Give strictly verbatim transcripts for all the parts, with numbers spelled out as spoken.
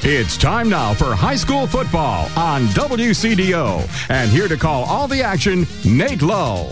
It's time now for high school football on W C D O. And here to call all the action, Nate Lowe.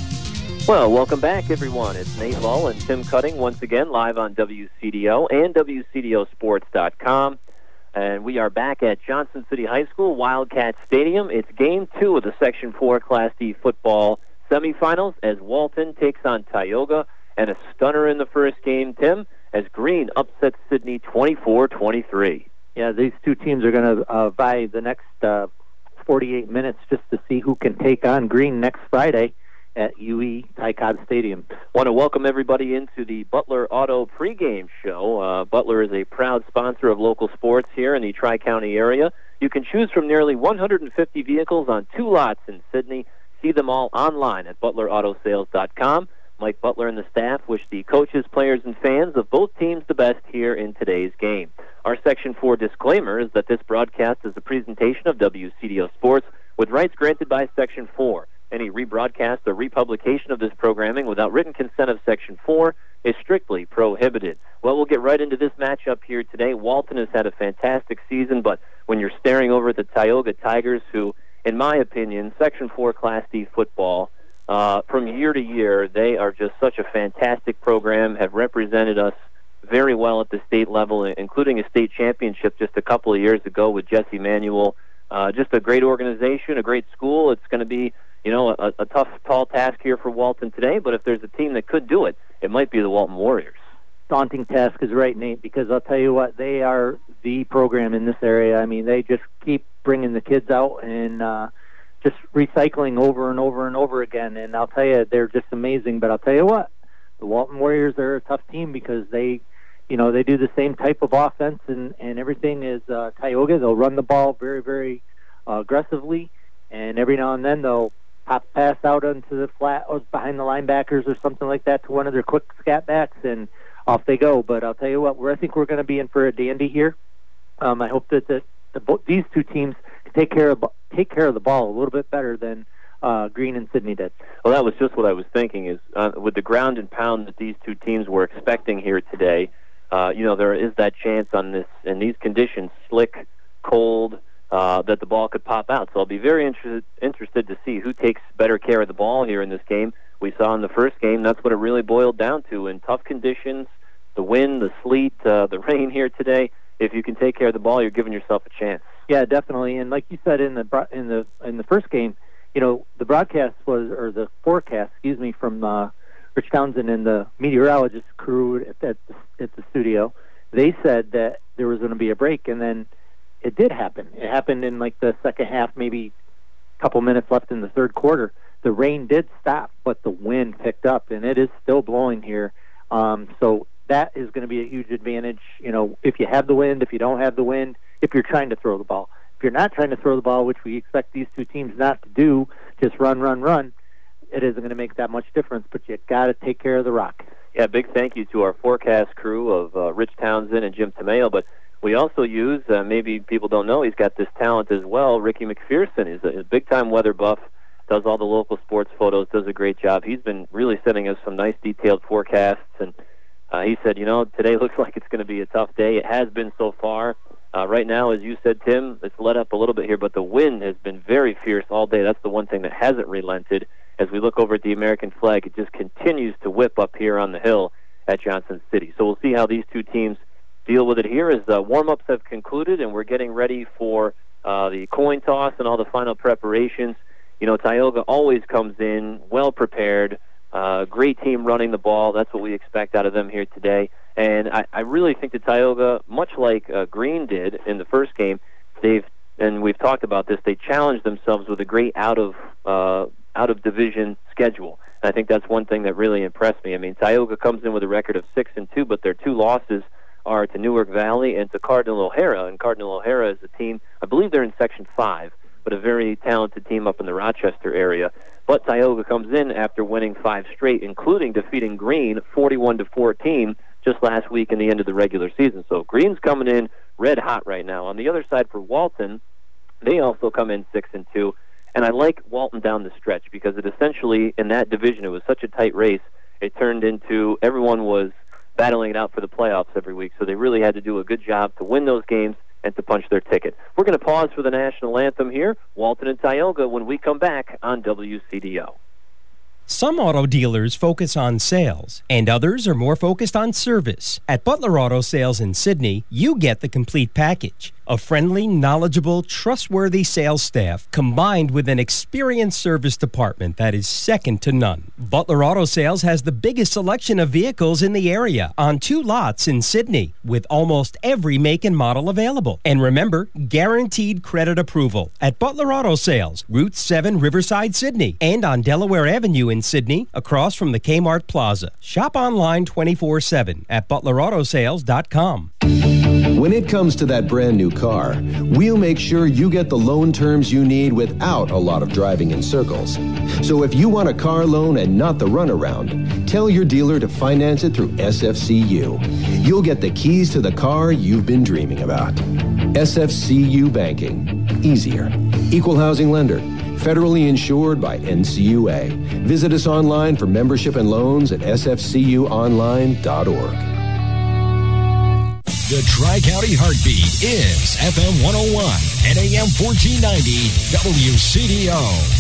Well, welcome back, everyone. It's Nate Lowe and Tim Cutting once again live on W C D O and W C D O sports dot com. And we are back at Johnson City High School, Wildcat Stadium. It's game two of the Section four Class D football semifinals as Walton takes on Tioga. And a stunner in the first game, Tim, as Green upsets Sidney twenty-four twenty-three. Yeah, these two teams are going to uh, vie the next uh, forty-eight minutes just to see who can take on Green next Friday at U E Ty Cobb Stadium. Want to welcome everybody into the Butler Auto pregame show. Uh, Butler is a proud sponsor of local sports here in the Tri-County area. You can choose from nearly one hundred fifty vehicles on two lots in Sidney. See them all online at butler auto sales dot com. Mike Butler and the staff wish the coaches, players, and fans of both teams the best here in today's game. Our Section four disclaimer is that this broadcast is a presentation of W C D O Sports with rights granted by Section four. Any rebroadcast or republication of this programming without written consent of Section four is strictly prohibited. Well, we'll get right into this matchup here today. Walton has had a fantastic season, but when you're staring over at the Tioga Tigers, who, in my opinion, Section four Class D football, Uh, from year to year, they are just such a fantastic program, have represented us very well at the state level, including a state championship just a couple of years ago with Jesse Manuel. Uh, just a great organization, a great school. It's going to be, you know, a, a tough, tall task here for Walton today, but if there's a team that could do it, it might be the Walton Warriors. Daunting task is right, Nate, because I'll tell you what, they are the program in this area. I mean, they just keep bringing the kids out and uh, just recycling over and over and over again. And I'll tell you, they're just amazing. But I'll tell you what, the Walton Warriors are a tough team because they, you know, they do the same type of offense and, and everything as uh, Tioga. They'll run the ball very, very uh, aggressively, and every now and then they'll pop pass out onto the flat or behind the linebackers or something like that to one of their quick scat backs, and off they go. But I'll tell you what, we're, I think we're going to be in for a dandy here. Um, I hope that the, the, these two teams take care of take care of the ball a little bit better than uh, Green and Sidney did. Well, that was just what I was thinking. Is uh, with the ground and pound that these two teams were expecting here today, uh, you know, there is that chance on this in these conditions, slick, cold, uh, that the ball could pop out. So I'll be very interested interested to see who takes better care of the ball here in this game. We saw in the first game that's what it really boiled down to. In tough conditions, the wind, the sleet, uh, the rain here today. If you can take care of the ball, you're giving yourself a chance. Yeah, definitely. And like you said in the in the in the first game, you know, the broadcast was or the forecast, excuse me, from uh, Rich Townsend and the meteorologist crew at, at, the, at the studio. They said that there was going to be a break, and then it did happen. It happened in like the second half, maybe a couple minutes left in the third quarter. The rain did stop, but the wind picked up, and it is still blowing here. Um, so. That is going to be a huge advantage, you know, if you have the wind, if you don't have the wind, if you're trying to throw the ball. If you're not trying to throw the ball, which we expect these two teams not to do, just run, run, run, it isn't going to make that much difference, but you got to take care of the rock. Yeah, big thank you to our forecast crew of uh, Rich Townsend and Jim Tomeo, but we also use, uh, maybe people don't know, he's got this talent as well. Ricky McPherson is a, a big-time weather buff, does all the local sports photos, does a great job. He's been really sending us some nice detailed forecasts, and Uh, he said, you know, today looks like it's going to be a tough day. It has been so far. Uh, right now, as you said, Tim, it's let up a little bit here, but the wind has been very fierce all day. That's the one thing that hasn't relented. As we look over at the American flag, it just continues to whip up here on the hill at Johnson City. So we'll see how these two teams deal with it here as uh, warm-ups have concluded, and we're getting ready for uh, the coin toss and all the final preparations. You know, Tioga always comes in well-prepared. Uh, great team running the ball. That's what we expect out of them here today. And I, I really think that Tioga, much like uh, Green did in the first game, they've and we've talked about this. They challenged themselves with a great out of uh, out of division schedule. And I think that's one thing that really impressed me. I mean, Tioga comes in with a record of six and two, but their two losses are to Newark Valley and to Cardinal O'Hara. And Cardinal O'Hara is a team. I believe they're in Section five, but a very talented team up in the Rochester area. But Tioga comes in after winning five straight, including defeating Green forty-one to fourteen just last week in the end of the regular season. So Green's coming in red hot right now. On the other side for Walton, they also come in six and two, and I like Walton down the stretch because it essentially in that division it was such a tight race. It turned into everyone was battling it out for the playoffs every week. So they really had to do a good job to win those games and to punch their ticket. We're going to pause for the national anthem here, Walton and Tioga, when we come back on W C D O. Some auto dealers focus on sales, and others are more focused on service. At Butler Auto Sales in Sydney, you get the complete package. A friendly, knowledgeable, trustworthy sales staff combined with an experienced service department that is second to none. Butler Auto Sales has the biggest selection of vehicles in the area on two lots in Sydney with almost every make and model available. And remember, guaranteed credit approval at Butler Auto Sales, Route seven, Riverside, Sydney, and on Delaware Avenue in Sydney, across from the Kmart Plaza. Shop online twenty-four seven at butler auto sales dot com. When it comes to that brand new car, we'll make sure you get the loan terms you need without a lot of driving in circles. So if you want a car loan and not the runaround, tell your dealer to finance it through S F C U. You'll get the keys to the car you've been dreaming about. S F C U Banking. Easier. Equal housing lender. Federally insured by N C U A. Visit us online for membership and loans at s f c u online dot org. The Tri-County Heartbeat is F M one oh one and A M fourteen ninety W C D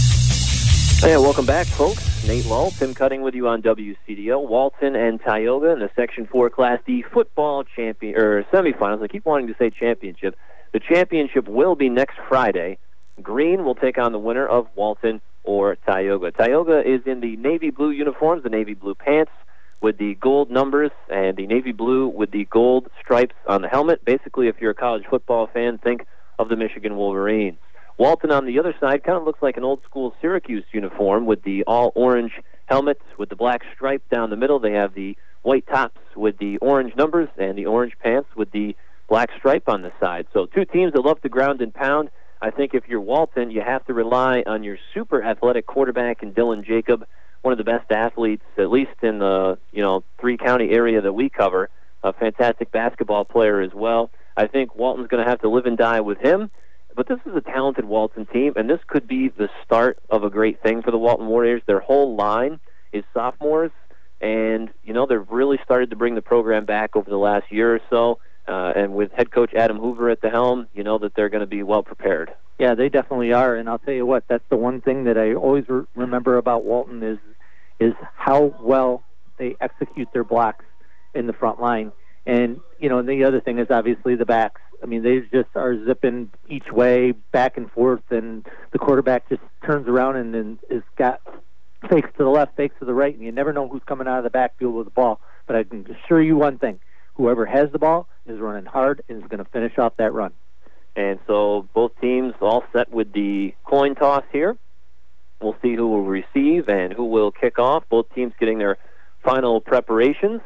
O. Hey, welcome back, folks. Nate Lull, Tim Cutting with you on W C D O. Walton and Tioga in the Section four Class D football champion or semifinals. I keep wanting to say championship. The championship will be next Friday. Green will take on the winner of Walton or Tioga. Tioga is in the navy blue uniforms, the navy blue pants with the gold numbers, and the navy blue with the gold stripes on the helmet. Basically, if you're a college football fan, think of the Michigan Wolverines. Walton on the other side kind of looks like an old-school Syracuse uniform with the all-orange helmets with the black stripe down the middle. They have the white tops with the orange numbers and the orange pants with the black stripe on the side. So two teams that love to ground and pound. I think if you're Walton, you have to rely on your super athletic quarterback in Dylan Jacob, one of the best athletes, at least in the you know three-county area that we cover. A fantastic basketball player as well. I think Walton's going to have to live and die with him. But this is a talented Walton team, and this could be the start of a great thing for the Walton Warriors. Their whole line is sophomores, and you know they've really started to bring the program back over the last year or so. Uh, and with head coach Adam Hoover at the helm, you know that they're going to be well prepared. Yeah, they definitely are. And I'll tell you what, that's the one thing that I always re- remember about Walton is is how well they execute their blocks in the front line. And, you know, the other thing is obviously the backs. I mean, they just are zipping each way, back and forth, and the quarterback just turns around and, and is got fakes to the left, fakes to the right, and you never know who's coming out of the backfield with the ball. But I can assure you one thing. Whoever has the ball is running hard and is going to finish off that run. And so both teams all set with the coin toss here. We'll see who will receive and who will kick off. Both teams getting their final preparations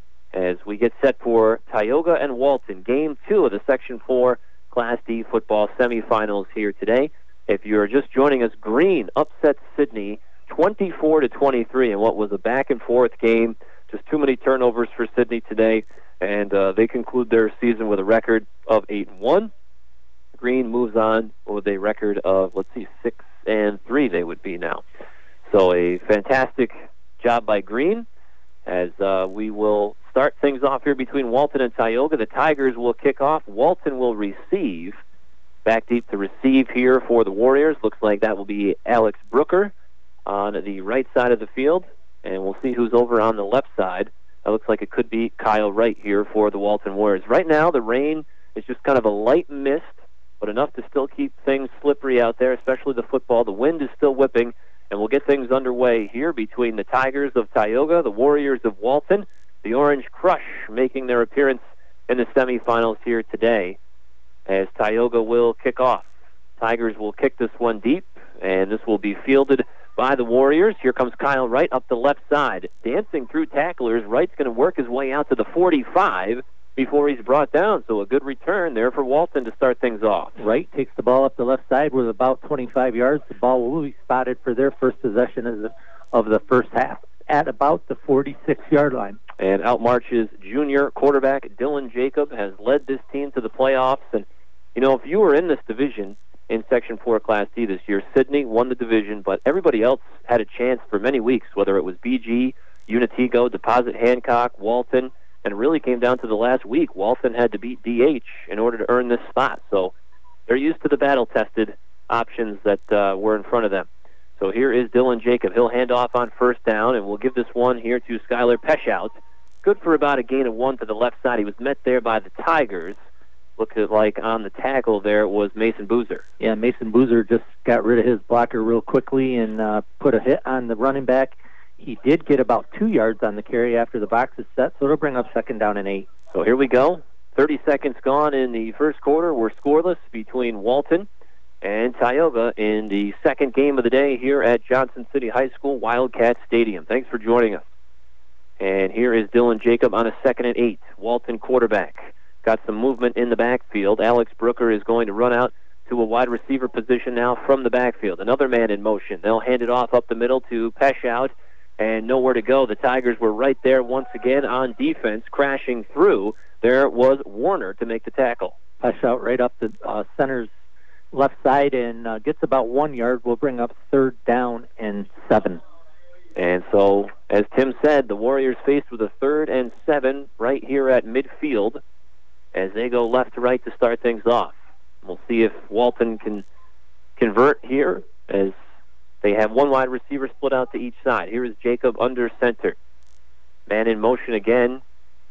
as we get set for Tioga and Walton, game two of the Section four Class D football semifinals here today. If you're just joining us, Green upsets Sydney twenty-four to twenty-three in what was a back-and-forth game. Just too many turnovers for Sydney today. And uh, they conclude their season with a record of eight and one. Green moves on with a record of, let's see, six and three they would be now. So a fantastic job by Green as uh, we will start things off here between Walton and Tioga. The Tigers will kick off. Walton will receive. Back deep to receive here for the Warriors. Looks like that will be Alex Brooker on the right side of the field. And we'll see who's over on the left side. It looks like it could be Kyle Wright here for the Walton Warriors. Right now, the rain is just kind of a light mist, but enough to still keep things slippery out there, especially the football. The wind is still whipping, and we'll get things underway here between the Tigers of Tioga, the Warriors of Walton, the Orange Crush making their appearance in the semifinals here today as Tioga will kick off. Tigers will kick this one deep, and this will be fielded by the Warriors. Here comes Kyle Wright up the left side. Dancing through tacklers, Wright's going to work his way out to the forty-five before he's brought down. So a good return there for Walton to start things off. Wright takes the ball up the left side with about twenty-five yards. The ball will be spotted for their first possession of the, of the first half at about the forty-six-yard line. And out marches junior quarterback Dylan Jacob, has led this team to the playoffs. And, you know, if you were in this division in Section four Class D this year, Sydney won the division, but everybody else had a chance for many weeks, whether it was B G, Unitigo, Deposit Hancock, Walton. and it really came down to the last week. Walton had to beat D H in order to earn this spot. So they're used to the battle-tested options that uh, were in front of them. So here is Dylan Jacob. He'll hand off on first down, and we'll give this one here to Skylar Peshout. Good for about a gain of one to the left side. He was met there by the Tigers. Looked like on the tackle there was Mason Boozer. Yeah, Mason Boozer just got rid of his blocker real quickly and uh, put a hit on the running back. He did get about two yards on the carry after the box is set, so it'll bring up second down and eight. So here we go. thirty seconds gone in the first quarter. We're scoreless between Walton and Tioga in the second game of the day here at Johnson City High School Wildcat Stadium. Thanks for joining us. And here is Dylan Jacob on a second and eight. Walton quarterback. Got some movement in the backfield. Alex Brooker is going to run out to a wide receiver position now from the backfield. Another man in motion. They'll hand it off up the middle to Peshout, and nowhere to go. The Tigers were right there once again on defense, crashing through. There was Warner to make the tackle. Peshout right up the uh, center's left side and uh, gets about one yard. We'll bring up third down and seven. And so, as Tim said, the Warriors faced with a third and seven right here at midfield as they go left to right to start things off. We'll see if Walton can convert here as they have one wide receiver split out to each side. Here is Jacob under center. Man in motion again.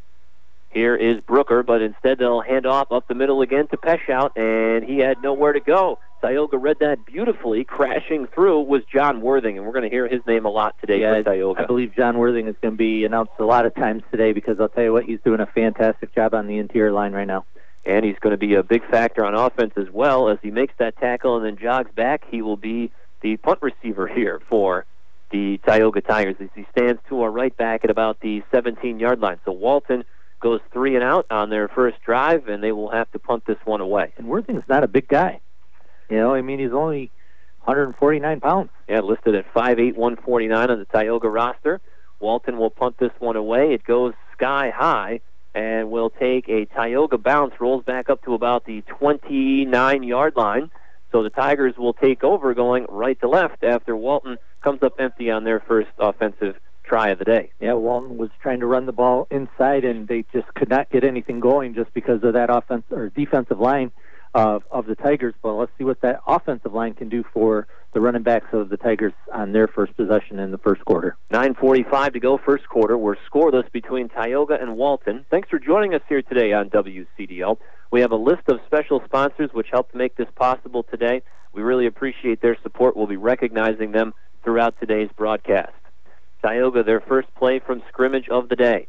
Here is Brooker, but instead they'll hand off up the middle again to Peshout, and he had nowhere to go. Tioga read that beautifully. Crashing through was John Worthing, and we're going to hear his name a lot today yeah, for Tioga. I believe John Worthing is going to be announced a lot of times today because I'll tell you what, he's doing a fantastic job on the interior line right now. And he's going to be a big factor on offense as well. As he makes that tackle and then jogs back, he will be the punt receiver here for the Tioga Tigers as he stands to our right back at about the seventeen-yard line. So Walton goes three and out on their first drive, and they will have to punt this one away. And Worthing's not a big guy. You know, I mean, he's only one hundred forty-nine pounds. Yeah, listed at five eight, one forty-nine on the Tioga roster. Walton will punt this one away. It goes sky high and will take a Tioga bounce, rolls back up to about the twenty-nine-yard line. So the Tigers will take over going right to left after Walton comes up empty on their first offensive try of the day. Yeah, Walton was trying to run the ball inside, and they just could not get anything going just because of that offense or defensive line of of the Tigers. But let's see what that offensive line can do for the running backs of the Tigers on their first possession in the first quarter. nine forty-five to go first quarter. We're scoreless between Tioga and Walton. Thanks for joining us here today on W C D L. We have a list of special sponsors which helped make this possible today. We really appreciate their support. We'll be recognizing them throughout today's broadcast. Tioga, their first play from scrimmage of the day.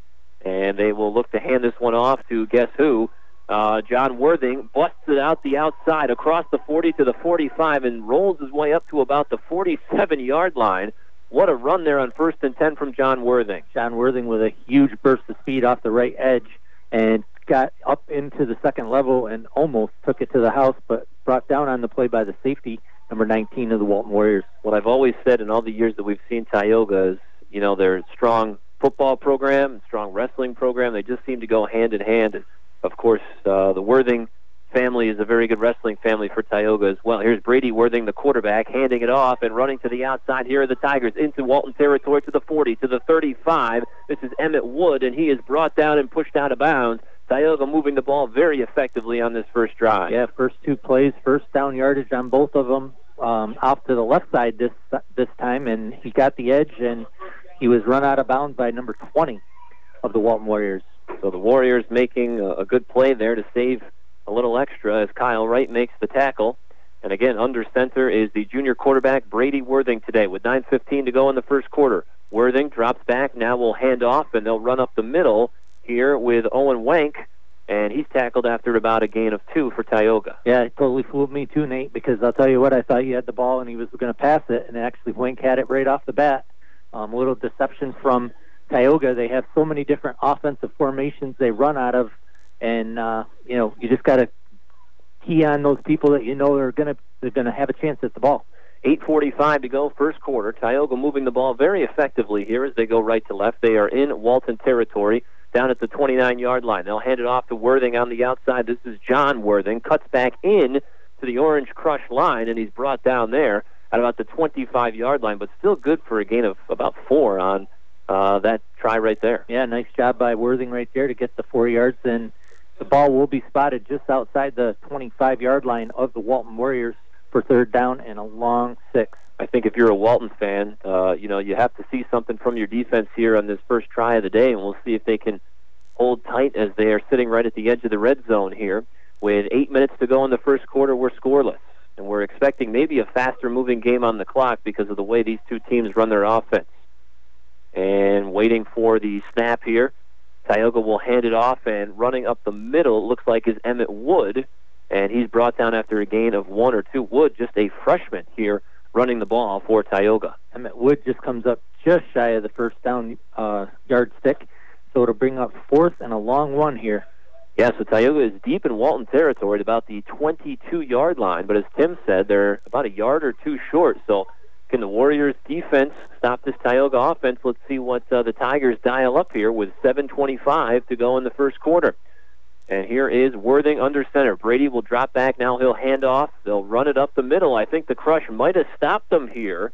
And they will look to hand this one off to guess who? Uh, John Worthing busts it out the outside across the forty to the forty-five and rolls his way up to about the forty-seven-yard line. What a run there on first and ten from John Worthing. John Worthing with a huge burst of speed off the right edge and got up into the second level and almost took it to the house, but brought down on the play by the safety, number nineteen of the Walton Warriors. What I've always said in all the years that we've seen Tioga is, you know, their strong football program, strong wrestling program, they just seem to go hand in hand. Of course, uh, the Worthing family is a very good wrestling family for Tioga as well. Here's Brady Worthing, the quarterback, handing it off and running to the outside. Here are the Tigers into Walton territory to the forty, to the thirty-five. This is Emmett Wood, and he is brought down and pushed out of bounds. Tioga moving the ball very effectively on this first drive. Yeah, first two plays, first down yardage on both of them, um, off to the left side this this time, and he got the edge, and he was run out of bounds by number twenty of the Walton Warriors. So the Warriors making a, a good play there to save a little extra as Kyle Wright makes the tackle. And again, under center is the junior quarterback Brady Worthing today with nine fifteen to go in the first quarter. Worthing drops back, now will hand off, and they'll run up the middle here with Owen Wank, and he's tackled after about a gain of two for Tioga. Yeah, it totally fooled me too, Nate, because I'll tell you what, I thought he had the ball and he was going to pass it, and actually Wank had it right off the bat. Um, a little deception from Tioga. They have so many different offensive formations they run out of, and uh, you know, you just got to key on those people that you know are going to they're going to have a chance at the ball. eight forty-five to go first quarter. Tioga moving the ball very effectively here as they go right to left. They are in Walton territory down at the twenty-nine-yard line. They'll hand it off to Worthing on the outside. This is John Worthing. Cuts back in to the Orange Crush line, and he's brought down there at about the twenty-five-yard line, but still good for a gain of about four on uh, that try right there. Yeah, nice job by Worthing right there to get the four yards. And the ball will be spotted just outside the twenty-five-yard line of the Walton Warriors for third down and a long six. I think if you're a Walton fan, uh, you know, you have to see something from your defense here on this first try of the day, and we'll see if they can hold tight as they are sitting right at the edge of the red zone here. With eight minutes to go in the first quarter, we're scoreless, and we're expecting maybe a faster-moving game on the clock because of the way these two teams run their offense. And waiting for the snap here, Tioga will hand it off, and running up the middle looks like is Emmett Wood, and he's brought down after a gain of one or two. Wood, just a freshman here, running the ball for Tioga. Emmett Wood just comes up just shy of the first down uh, yardstick, so it'll bring up fourth and a long one here. Yeah, so Tioga is deep in Walton territory at about the twenty-two-yard line, but as Tim said, they're about a yard or two short, so can the Warriors' defense stop this Tioga offense? Let's see what uh, the Tigers dial up here with seven twenty-five to go in the first quarter. And here is Worthing under center. Brady will drop back. Now he'll hand off. They'll run it up the middle. I think the crush might have stopped them here.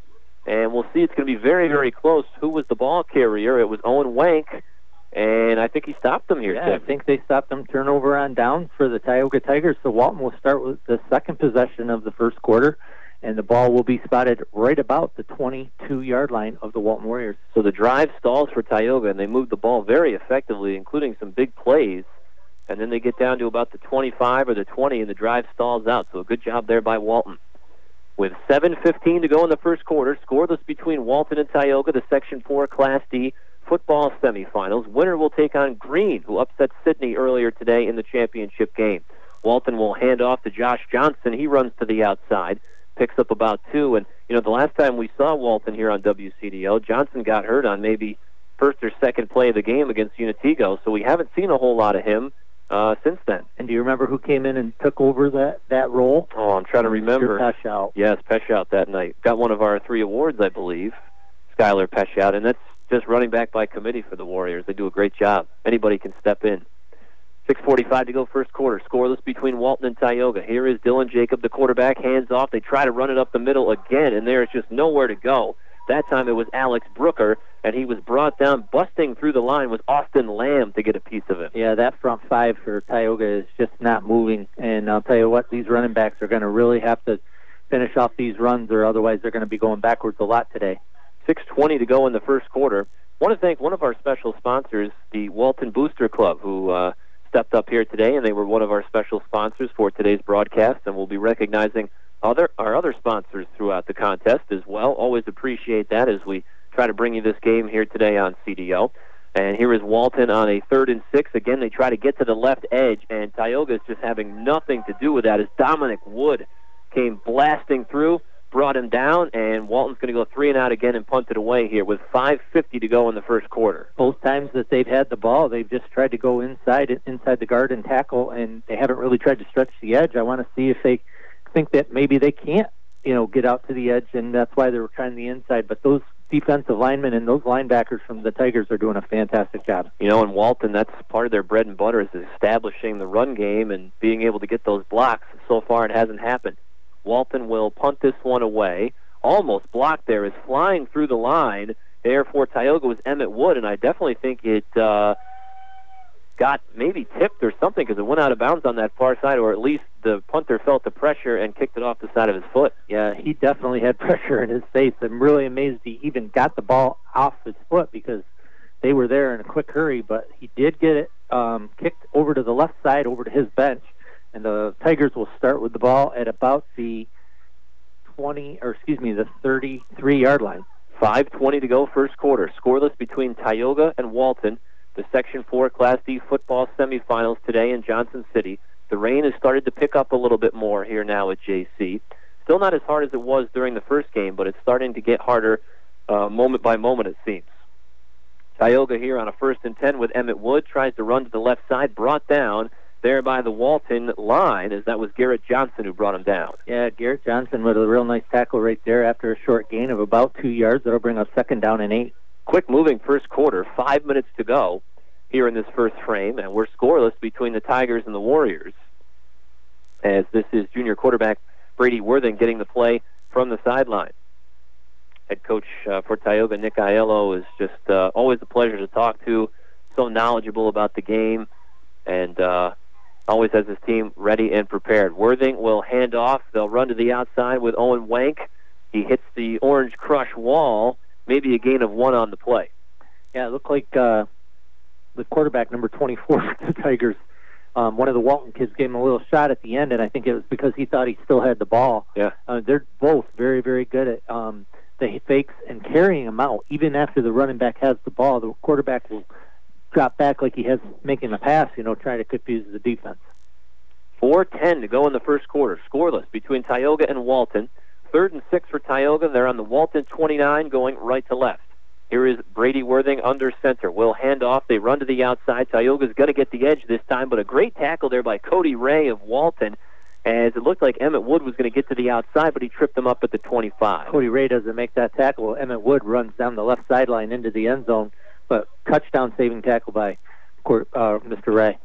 And we'll see. It's going to be very, very close. Who was the ball carrier? It was Owen Wank. And I think he stopped them here, Yeah, Tim. I think they stopped them. Turnover on down for the Tioga Tigers. So Walton will start with the second possession of the first quarter. And the ball will be spotted right about the twenty-two-yard line of the Walton Warriors. So the drive stalls for Tioga, and they move the ball very effectively, including some big plays. And then they get down to about the twenty-five or the twenty, and the drive stalls out. So a good job there by Walton. With seven fifteen to go in the first quarter, scoreless between Walton and Tioga, the Section four Class D football semifinals. Winner will take on Green, who upset Sidney earlier today in the championship game. Walton will hand off to Josh Johnson. He runs to the outside, picks up about two. And, you know, the last time we saw Walton here on W C D O, Johnson got hurt on maybe first or second play of the game against Unitigo, so we haven't seen a whole lot of him uh, since then. And do you remember who came in and took over that, that role? Oh, I'm trying to remember. Peshout. Yes, Peshout that night. Got one of our three awards, I believe, Skylar Peshout, and that's just running back by committee for the Warriors. They do a great job. Anybody can step in. six forty-five to go first quarter. Scoreless between Walton and Tioga. Here is Dylan Jacob, the quarterback, hands off. They try to run it up the middle again, and there's just nowhere to go. That time it was Alex Brooker, and he was brought down. Busting through the line was Austin Lamb to get a piece of him. Yeah, that front five for Tioga is just not moving. And I'll tell you what, these running backs are going to really have to finish off these runs, or otherwise they're going to be going backwards a lot today. six twenty to go in the first quarter. I want to thank one of our special sponsors, the Walton Booster Club, who uh, stepped up here today, and they were one of our special sponsors for today's broadcast, and we'll be recognizing other our other sponsors throughout the contest as well. Always appreciate that as we try to bring you this game here today on C D O. And here is Walton on a third and six. Again, they try to get to the left edge, and Tioga is just having nothing to do with that as Dominic Wood came blasting through, brought him down, and Walton's going to go three and out again and punt it away here with five fifty to go in the first quarter. Both times that they've had the ball, they've just tried to go inside inside the guard and tackle, and they haven't really tried to stretch the edge. I want to see if they think that maybe they can't, you know, get out to the edge, and that's why they were trying the inside. But those defensive linemen and those linebackers from the Tigers are doing a fantastic job. You know, in Walton, that's part of their bread and butter is establishing the run game and being able to get those blocks. So far, it hasn't happened. Walton will punt this one away. Almost blocked there, is flying through the line. There for Tioga was Emmett Wood, and I definitely think it uh, got maybe tipped or something because it went out of bounds on that far side, or at least the punter felt the pressure and kicked it off the side of his foot. Yeah, he definitely had pressure in his face. I'm really amazed he even got the ball off his foot because they were there in a quick hurry, but he did get it um, kicked over to the left side, over to his bench. And the Tigers will start with the ball at about the twenty, or excuse me, the thirty-three-yard line. five twenty to go first quarter. Scoreless between Tioga and Walton. The Section four Class D football semifinals today in Johnson City. The rain has started to pick up a little bit more here now at J C. Still not as hard as it was during the first game, but it's starting to get harder uh, moment by moment, it seems. Tioga here on a first and ten with Emmett Wood. Tries to run to the left side, brought down there by the Walton line, as that was Garrett Johnson who brought him down. Yeah, Garrett Johnson with a real nice tackle right there after a short gain of about two yards. That'll bring up second down and eight. Quick moving first quarter, five minutes to go here in this first frame, and we're scoreless between the Tigers and the Warriors, as this is junior quarterback Brady Worthing getting the play from the sideline. Head coach uh, for Tioga, Nick Aiello, is just uh, always a pleasure to talk to, so knowledgeable about the game, and uh, always has his team ready and prepared. Worthing will hand off. They'll run to the outside with Owen Wank. He hits the Orange Crush wall, maybe a gain of one on the play. Yeah, it looked like uh, the quarterback, number twenty-four for the Tigers, um, one of the Walton kids gave him a little shot at the end, and I think it was because he thought he still had the ball. Yeah. Uh, they're both very, very good at um, the fakes and carrying them out. Even after the running back has the ball, the quarterback will drop back like he has making a pass, you know, trying to confuse the defense. four ten to go in the first quarter. Scoreless between Tioga and Walton. Third and six for Tioga. They're on the Walton twenty-nine going right to left. Here is Brady Worthing under center. Will hand off. They run to the outside. Tioga's going to get the edge this time, but a great tackle there by Cody Ray of Walton, as it looked like Emmett Wood was going to get to the outside, but he tripped him up at the twenty-five. Cody Ray doesn't make that tackle. Emmett Wood runs down the left sideline into the end zone, but touchdown saving tackle by uh, Mister Ray.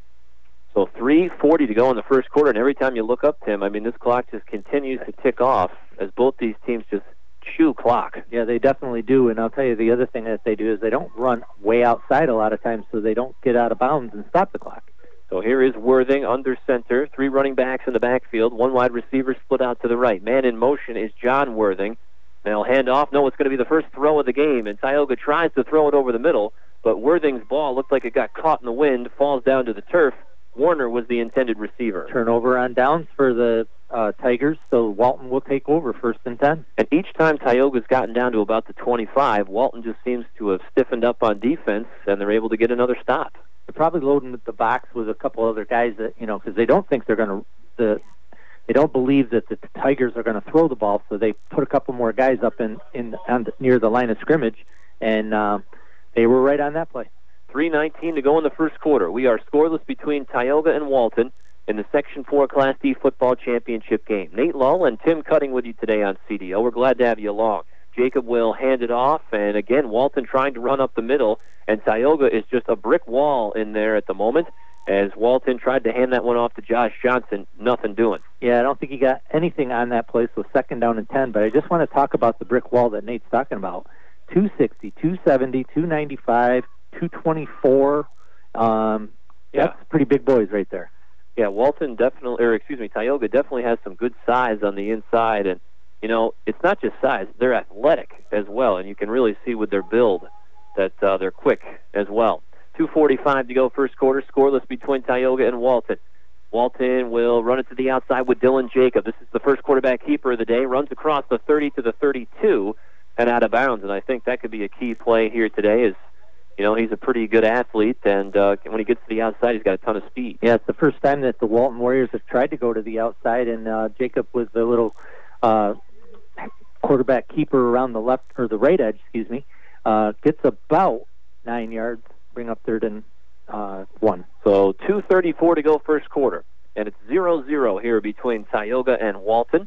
So three forty to go in the first quarter, and every time you look up, Tim, I mean, this clock just continues to tick off as both these teams just chew clock. Yeah, they definitely do, and I'll tell you the other thing that they do is they don't run way outside a lot of times, so they don't get out of bounds and stop the clock. So here is Worthing under center, three running backs in the backfield, one wide receiver split out to the right. Man in motion is John Worthing. They'll hand off. No, it's going to be the first throw of the game, and Tioga tries to throw it over the middle, but Worthing's ball looked like it got caught in the wind, falls down to the turf. Warner was the intended receiver. Turnover on downs for the uh, Tigers, so Walton will take over first and ten. And each time Tioga's gotten down to about the twenty-five, Walton just seems to have stiffened up on defense, and they're able to get another stop. They're probably loading the box with a couple other guys that, you know, because they don't think they're going to, the, they don't believe that the Tigers are going to throw the ball, so they put a couple more guys up in, in on, near the line of scrimmage, and uh, they were right on that play. three nineteen to go in the first quarter. We are scoreless between Tioga and Walton in the Section four Class D football championship game. Nate Lull and Tim Cutting with you today on C D O. We're glad to have you along. Jacob will hand it off, and again, Walton trying to run up the middle, and Tioga is just a brick wall in there at the moment, as Walton tried to hand that one off to Josh Johnson. Nothing doing. Yeah, I don't think he got anything on that play, so second down and ten, but I just want to talk about the brick wall that Nate's talking about. two sixty, two seventy, two ninety-five, two twenty-four. Um, yeah. That's pretty big boys right there. Yeah, Walton definitely, or excuse me, Tioga definitely has some good size on the inside, and you know, it's not just size; they're athletic as well, and you can really see with their build that uh, they're quick as well. two forty-five to go, first quarter, scoreless between Tioga and Walton. Walton will run it to the outside with Dylan Jacob. This is the first quarterback keeper of the day. Runs across the thirty to the thirty-two and out of bounds, and I think that could be a key play here today. Is You know, he's a pretty good athlete, and uh, when he gets to the outside, he's got a ton of speed. Yeah, it's the first time that the Walton Warriors have tried to go to the outside, and uh, Jacob was the little uh, quarterback keeper around the left, or the right edge, excuse me, uh, gets about nine yards, bring up third and uh, one. So two thirty-four to go first quarter, and it's zero zero here between Tioga and Walton.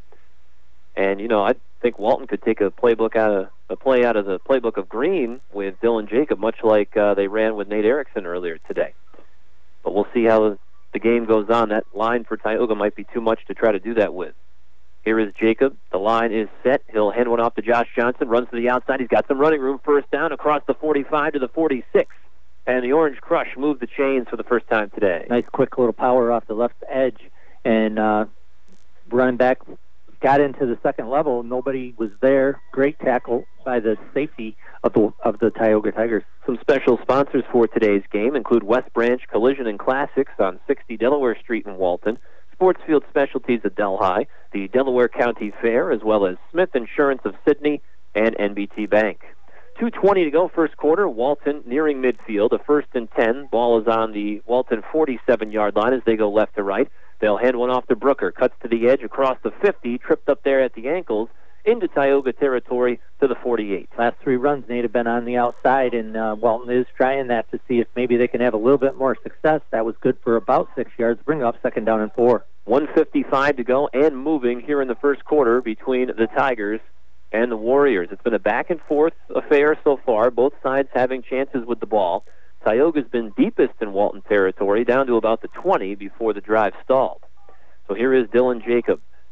And, you know, I think Walton could take a playbook out of a play out of the playbook of Green with Dylan Jacob, much like uh, they ran with Nate Erickson earlier today. But we'll see how the game goes on. That line for Tioga might be too much to try to do that with. Here is Jacob. The line is set. He'll hand one off to Josh Johnson. Runs to the outside. He's got some running room. First down across the forty-five to the forty-six. And the Orange Crush moved the chains for the first time today. Nice quick little power off the left edge. And uh, running back got into the second level. Nobody was there. Great tackle by the safety of the of the Tioga Tigers. Some special sponsors for today's game include West Branch Collision and Classics on sixty Delaware Street in Walton, Sportsfield Specialties at Delhi, the Delaware County Fair, as well as Smith Insurance of Sydney and N B T Bank. two twenty to go first quarter. Walton nearing midfield. A first and ten. Ball is on the Walton forty-seven-yard line as they go left to right. They'll hand one off to Brooker. Cuts to the edge across the fifty. Tripped up there at the ankles. Into Tioga territory to the forty-eight. Last three runs, Nate have been on the outside, and uh, Walton is trying that to see if maybe they can have a little bit more success. That was good for about six yards. Bring up second down and four. one fifty-five to go and moving here in the first quarter between the Tigers and the Warriors. It's been a back-and-forth affair so far, both sides having chances with the ball. Tioga's been deepest in Walton territory, down to about the twenty before the drive stalled. So here is Dylan Jacob.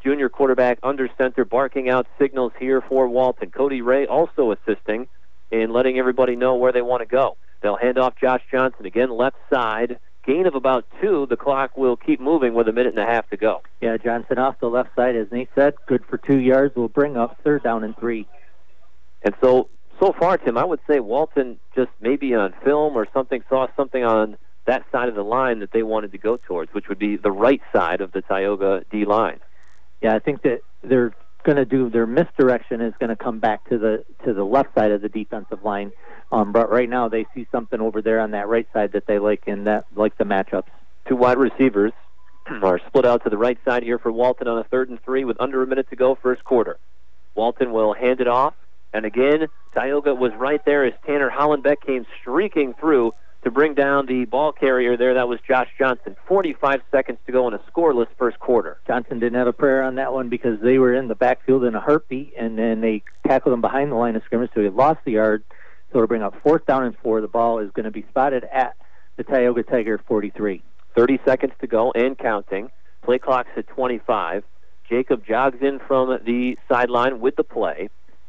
junior quarterback under center, barking out signals here for Walton. Cody Ray also assisting in letting everybody know where they want to go. They'll hand off Josh Johnson, again left side. Gain of about two. The clock will keep moving with a minute and a half to go. Yeah, Johnson off the left side, as Nate said, good for two yards. Will bring up third down and three. And so, so far, Tim, I would say Walton just maybe on film or something saw something on that side of the line that they wanted to go towards, which would be the right side of the Tioga D line. Yeah, I think that they're going to do their misdirection is going to come back to the to the left side of the defensive line. Um, but right now they see something over there on that right side that they like, and that like the matchups. Two wide receivers are split out to the right side here for Walton on a third and three with under a minute to go, first quarter. Walton will hand it off, and again, Tioga was right there as Tanner Hollenbeck came streaking through to bring down the ball carrier there. That was Josh Johnson. forty-five seconds to go in a scoreless first quarter. Johnson didn't have a prayer on that one because they were in the backfield in a heartbeat, and then they tackled him behind the line of scrimmage, so he lost the yard. So to bring up fourth down and four, the ball is going to be spotted at the Tioga Tiger forty-three. thirty seconds to go and counting. Play clock's at twenty-five. Jacob jogs in from the sideline with the play.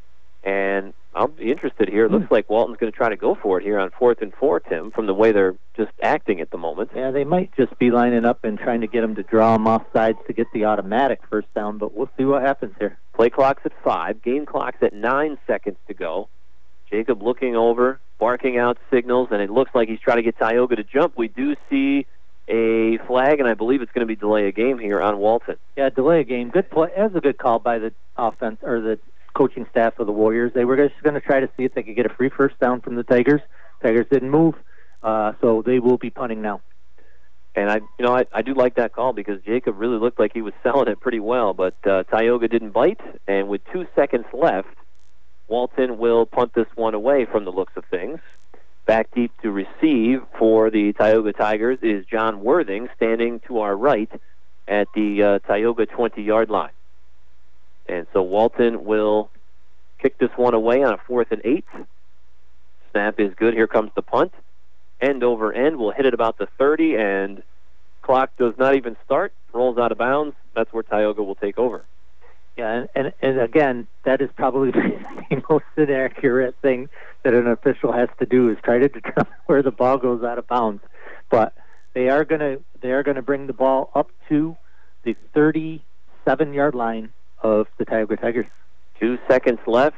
And I'll be interested here. It looks like Walton's going to try to go for it here on fourth and four, Tim, from the way they're just acting at the moment. Yeah, they might just be lining up and trying to get him to draw him off sides to get the automatic first down, but we'll see what happens here. Play clock's at five. Game clock's at nine seconds to go. Jacob looking over, barking out signals, and it looks like he's trying to get Tioga to jump. We do see a flag, and I believe it's going to be delay a game here on Walton. Yeah, delay a game. Good play. That was a good call by the offense or the coaching staff of the Warriors. They were just going to try to see if they could get a free first down from the Tigers. Tigers didn't move, uh, so they will be punting now. And I, you know, I, I do like that call because Jacob really looked like he was selling it pretty well, but uh, Tioga didn't bite, and with two seconds left, Walton will punt this one away from the looks of things. Back deep to receive for the Tioga Tigers is John Worthing, standing to our right at the uh, Tioga twenty-yard line. And so Walton will kick this one away on a fourth and eight. Snap is good. Here comes the punt. End over end. We'll hit it about the thirty, and clock does not even start. Rolls out of bounds. That's where Tioga will take over. Yeah, and, and, and again, that is probably the most inaccurate thing that an official has to do is try to determine where the ball goes out of bounds. But they are going to they are going to bring the ball up to the thirty-seven-yard line of the Tioga Tigers. Two seconds left,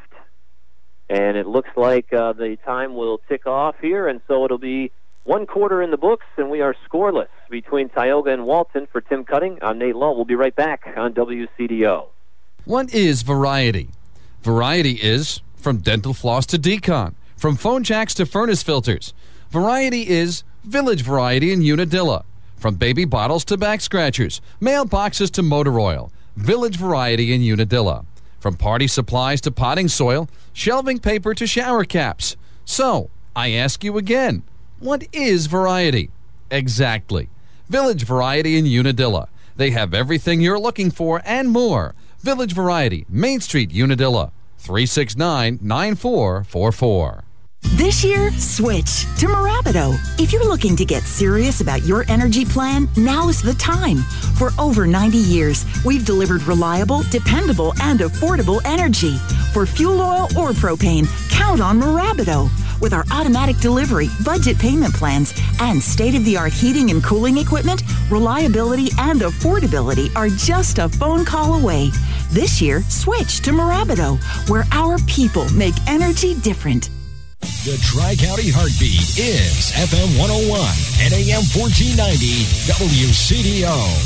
and it looks like uh, the time will tick off here, and so it'll be one quarter in the books, and we are scoreless between Tioga and Walton. For Tim Cutting, I'm Nate Lowe. We'll be right back on W C D O. What is variety? Variety is from dental floss to decon, from phone jacks to furnace filters. Variety is Village Variety in Unadilla. From baby bottles to back scratchers, mailboxes to motor oil. Village Variety in Unadilla. From party supplies to potting soil, shelving paper to shower caps. So, I ask you again, what is variety? Exactly. Village Variety in Unadilla. They have everything you're looking for and more. Village Variety, Main Street, Unadilla. three six nine, nine four four four. This year, switch to Mirabido. If you're looking to get serious about your energy plan, now's the time. For over ninety years, we've delivered reliable, dependable, and affordable energy. For fuel oil or propane, count on Mirabido. With our automatic delivery, budget payment plans, and state-of-the-art heating and cooling equipment, reliability and affordability are just a phone call away. This year, switch to Mirabido, where our people make energy different. The Tri-County Heartbeat is F M one oh one and A M fourteen ninety W C D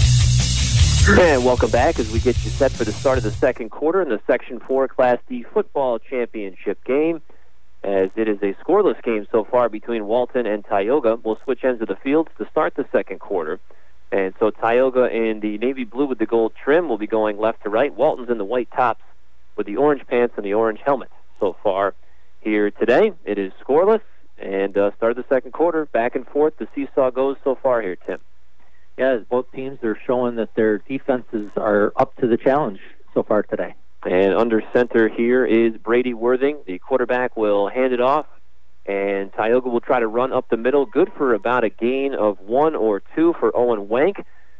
O. And welcome back as we get you set for the start of the second quarter in the Section four Class D football championship game. As it is a scoreless game so far between Walton and Tioga. We'll switch ends of the fields to start the second quarter. And so Tioga in the navy blue with the gold trim will be going left to right. Walton's in the white tops with the orange pants and the orange helmet so far. Here today, it is scoreless, and uh, start of the second quarter, back and forth. The seesaw goes so far here, Tim. Yeah, both teams are showing that their defenses are up to the challenge so far today. And under center here is Brady Worthing. The quarterback will hand it off, and Tioga will try to run up the middle. Good for about a gain of one or two for Owen Wank.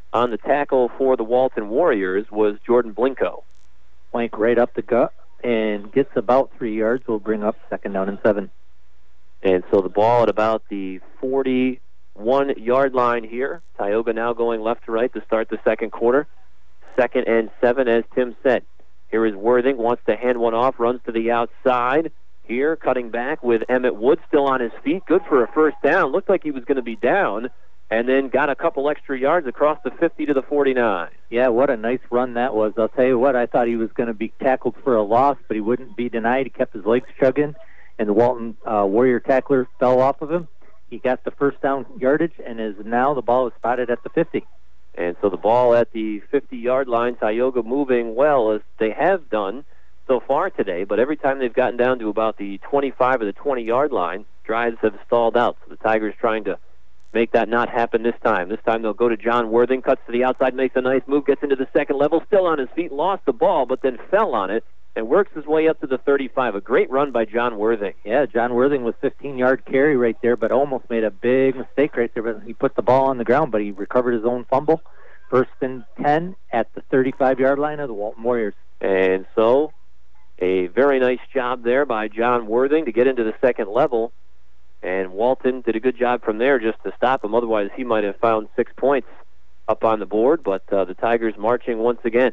on the tackle for the Walton Warriors was Jordan Blinko. Blank right up the gut and gets about three yards. Will bring up second down and seven. And so the ball at about the forty-one-yard line here. Tioga now going left to right to start the second quarter. Second and seven, as Tim said. Here is Worthing, wants to hand one off, runs to the outside. Here, cutting back with Emmett Wood still on his feet. Good for a first down. Looked like he was going to be down, and then got a couple extra yards across the fifty to the forty-nine. Yeah, what a nice run that was. I'll tell you what, I thought he was going to be tackled for a loss, but he wouldn't be denied. He kept his legs chugging, and the Walton uh, Warrior tackler fell off of him. He got the first down yardage, and is now the ball is spotted at the fifty. And so the ball at the fifty-yard line, Tioga moving well, as they have done so far today, but every time they've gotten down to about the twenty-five or the twenty-yard line, drives have stalled out. So the Tigers trying to make that not happen this time. This time they'll go to John Worthing, cuts to the outside, makes a nice move, gets into the second level, still on his feet, lost the ball, but then fell on it and works his way up to the thirty-five. A great run by John Worthing. Yeah, John Worthing with fifteen-yard carry right there, but almost made a big mistake right there. But he put the ball on the ground, but he recovered his own fumble. First and ten at the thirty-five-yard line of the Walton Warriors. And so a very nice job there by John Worthing to get into the second level. And Walton did a good job from there just to stop him. Otherwise, he might have found six points up on the board. But uh, the Tigers marching once again.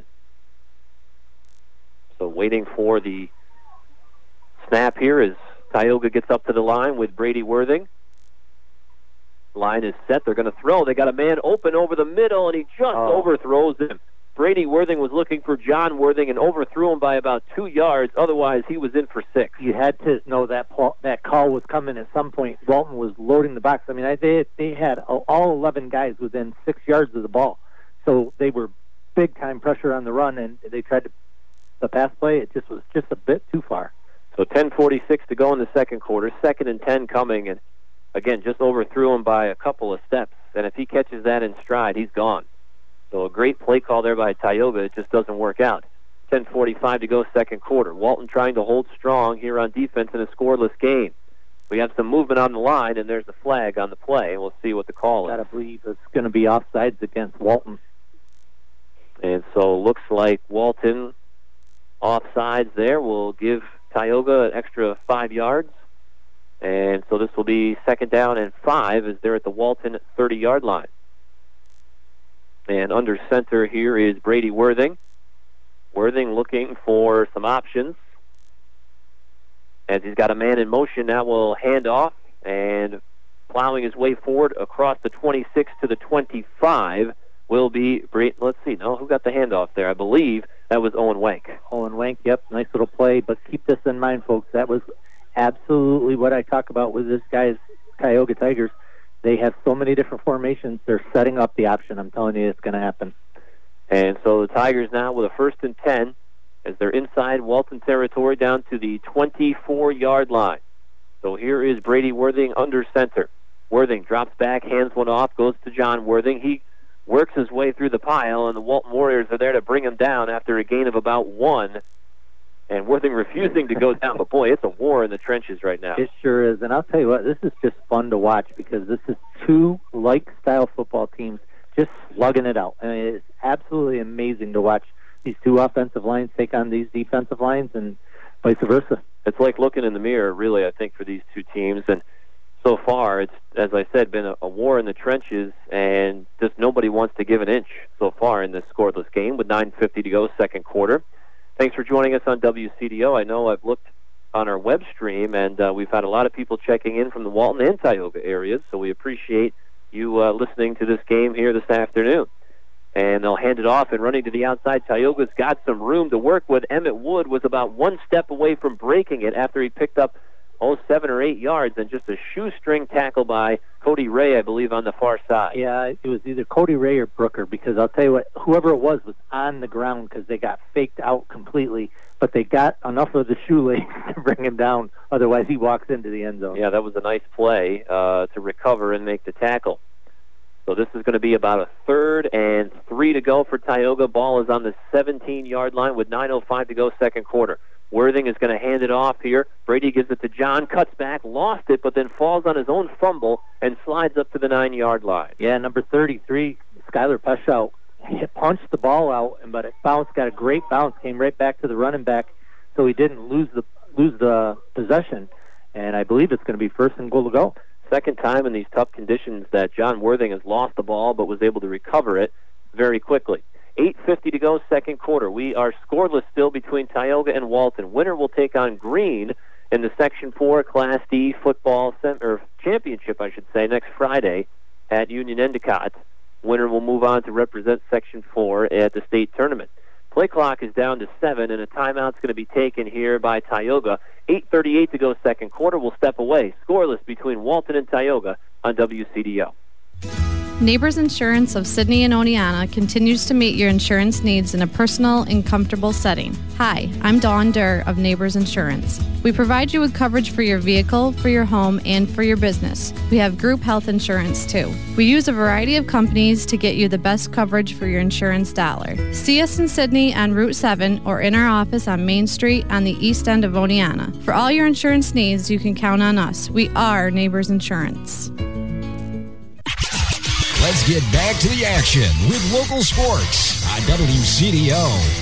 So waiting for the snap here as Tioga gets up to the line with Brady Worthing. Line is set. They're going to throw. They got a man open over the middle, and he just oh. overthrows him. Brady Worthing was looking for John Worthing and overthrew him by about two yards. Otherwise, he was in for six. You had to know that that call was coming at some point. Walton was loading the box. I mean, they they had all eleven guys within six yards of the ball, so they were big time pressure on the run, and they tried to the pass play. It just was just a bit too far. So ten forty-six to go in the second quarter. Second and ten coming, and again, just overthrew him by a couple of steps. And if he catches that in stride, he's gone. So a great play call there by Tioga. It just doesn't work out. ten forty-five to go second quarter. Walton trying to hold strong here on defense in a scoreless game. We have some movement on the line, and there's a flag on the play. We'll see what the call is. I believe it's going to be offsides against Walton. And so looks like Walton offsides there will give Tioga an extra five yards. And so this will be second down and five as they're at the Walton thirty-yard line. And under center here is Brady Worthing. Worthing looking for some options. As he's got a man in motion, now will hand off and plowing his way forward across the twenty-six to the twenty-five will be, let's see, no, who got the handoff there? I believe that was Owen Wank. Owen Wank, yep, nice little play, but keep this in mind, folks. That was absolutely what I talk about with this guy's Tioga Tigers. They have so many different formations. They're setting up the option. I'm telling you, it's going to happen. And so the Tigers now with a first and ten as they're inside Walton territory down to the twenty-four-yard line. So here is Brady Worthing under center. Worthing drops back, hands one off, goes to John Worthing. He works his way through the pile, and the Walton Warriors are there to bring him down after a gain of about one. And Worthing refusing to go down. But, boy, it's a war in the trenches right now. It sure is. And I'll tell you what, this is just fun to watch because this is two like-style football teams just slugging it out. I mean, it's absolutely amazing to watch these two offensive lines take on these defensive lines and vice versa. It's like looking in the mirror, really, I think, for these two teams. And so far, it's, as I said, been a, a war in the trenches, and just nobody wants to give an inch so far in this scoreless game with nine fifty to go, second quarter. Thanks for joining us on W C D O. I know I've looked on our web stream, and uh, we've had a lot of people checking in from the Walton and Tioga areas, so we appreciate you uh, listening to this game here this afternoon. And they'll hand it off and running to the outside. Tioga's got some room to work with. Emmett Wood was about one step away from breaking it after he picked up oh, seven or eight yards, and just a shoestring tackle by Cody Ray, I believe, on the far side. Yeah, it was either Cody Ray or Brooker, because I'll tell you what, whoever it was was on the ground because they got faked out completely, but they got enough of the shoelace to bring him down. Otherwise, he walks into the end zone. Yeah, that was a nice play uh, to recover and make the tackle. So this is going to be about a third and three to go for Tioga. Ball is on the seventeen-yard line with nine oh five to go, second quarter. Worthing is going to hand it off here. Brady gives it to John, cuts back, lost it, but then falls on his own fumble and slides up to the nine-yard line. Yeah, number thirty-three Skylar Peschow hit, punched the ball out, but it bounced, got a great bounce, came right back to the running back, so he didn't lose the lose the possession. And I believe it's going to be first and goal to go. Second time in these tough conditions that John Worthing has lost the ball but was able to recover it very quickly. eight fifty to go, second quarter. We are scoreless still between Tioga and Walton. Winner will take on Green in the Section four Class D football center, championship, I should say, next Friday at Union Endicott. Winner will move on to represent Section four at the state tournament. Play clock is down to seven, and a timeout's going to be taken here by Tioga. eight thirty-eight to go, second quarter. We'll step away. Scoreless between Walton and Tioga on W C D O. Neighbors Insurance of Sydney and Oneonta continues to meet your insurance needs in a personal and comfortable setting. Hi, I'm Dawn Durr of Neighbors Insurance. We provide you with coverage for your vehicle, for your home, and for your business. We have group health insurance too. We use a variety of companies to get you the best coverage for your insurance dollar. See us in Sydney on Route seven or in our office on Main Street on the east end of Oneonta. For all your insurance needs, you can count on us. We are Neighbors Insurance. Let's get back to the action with local sports on W C D O.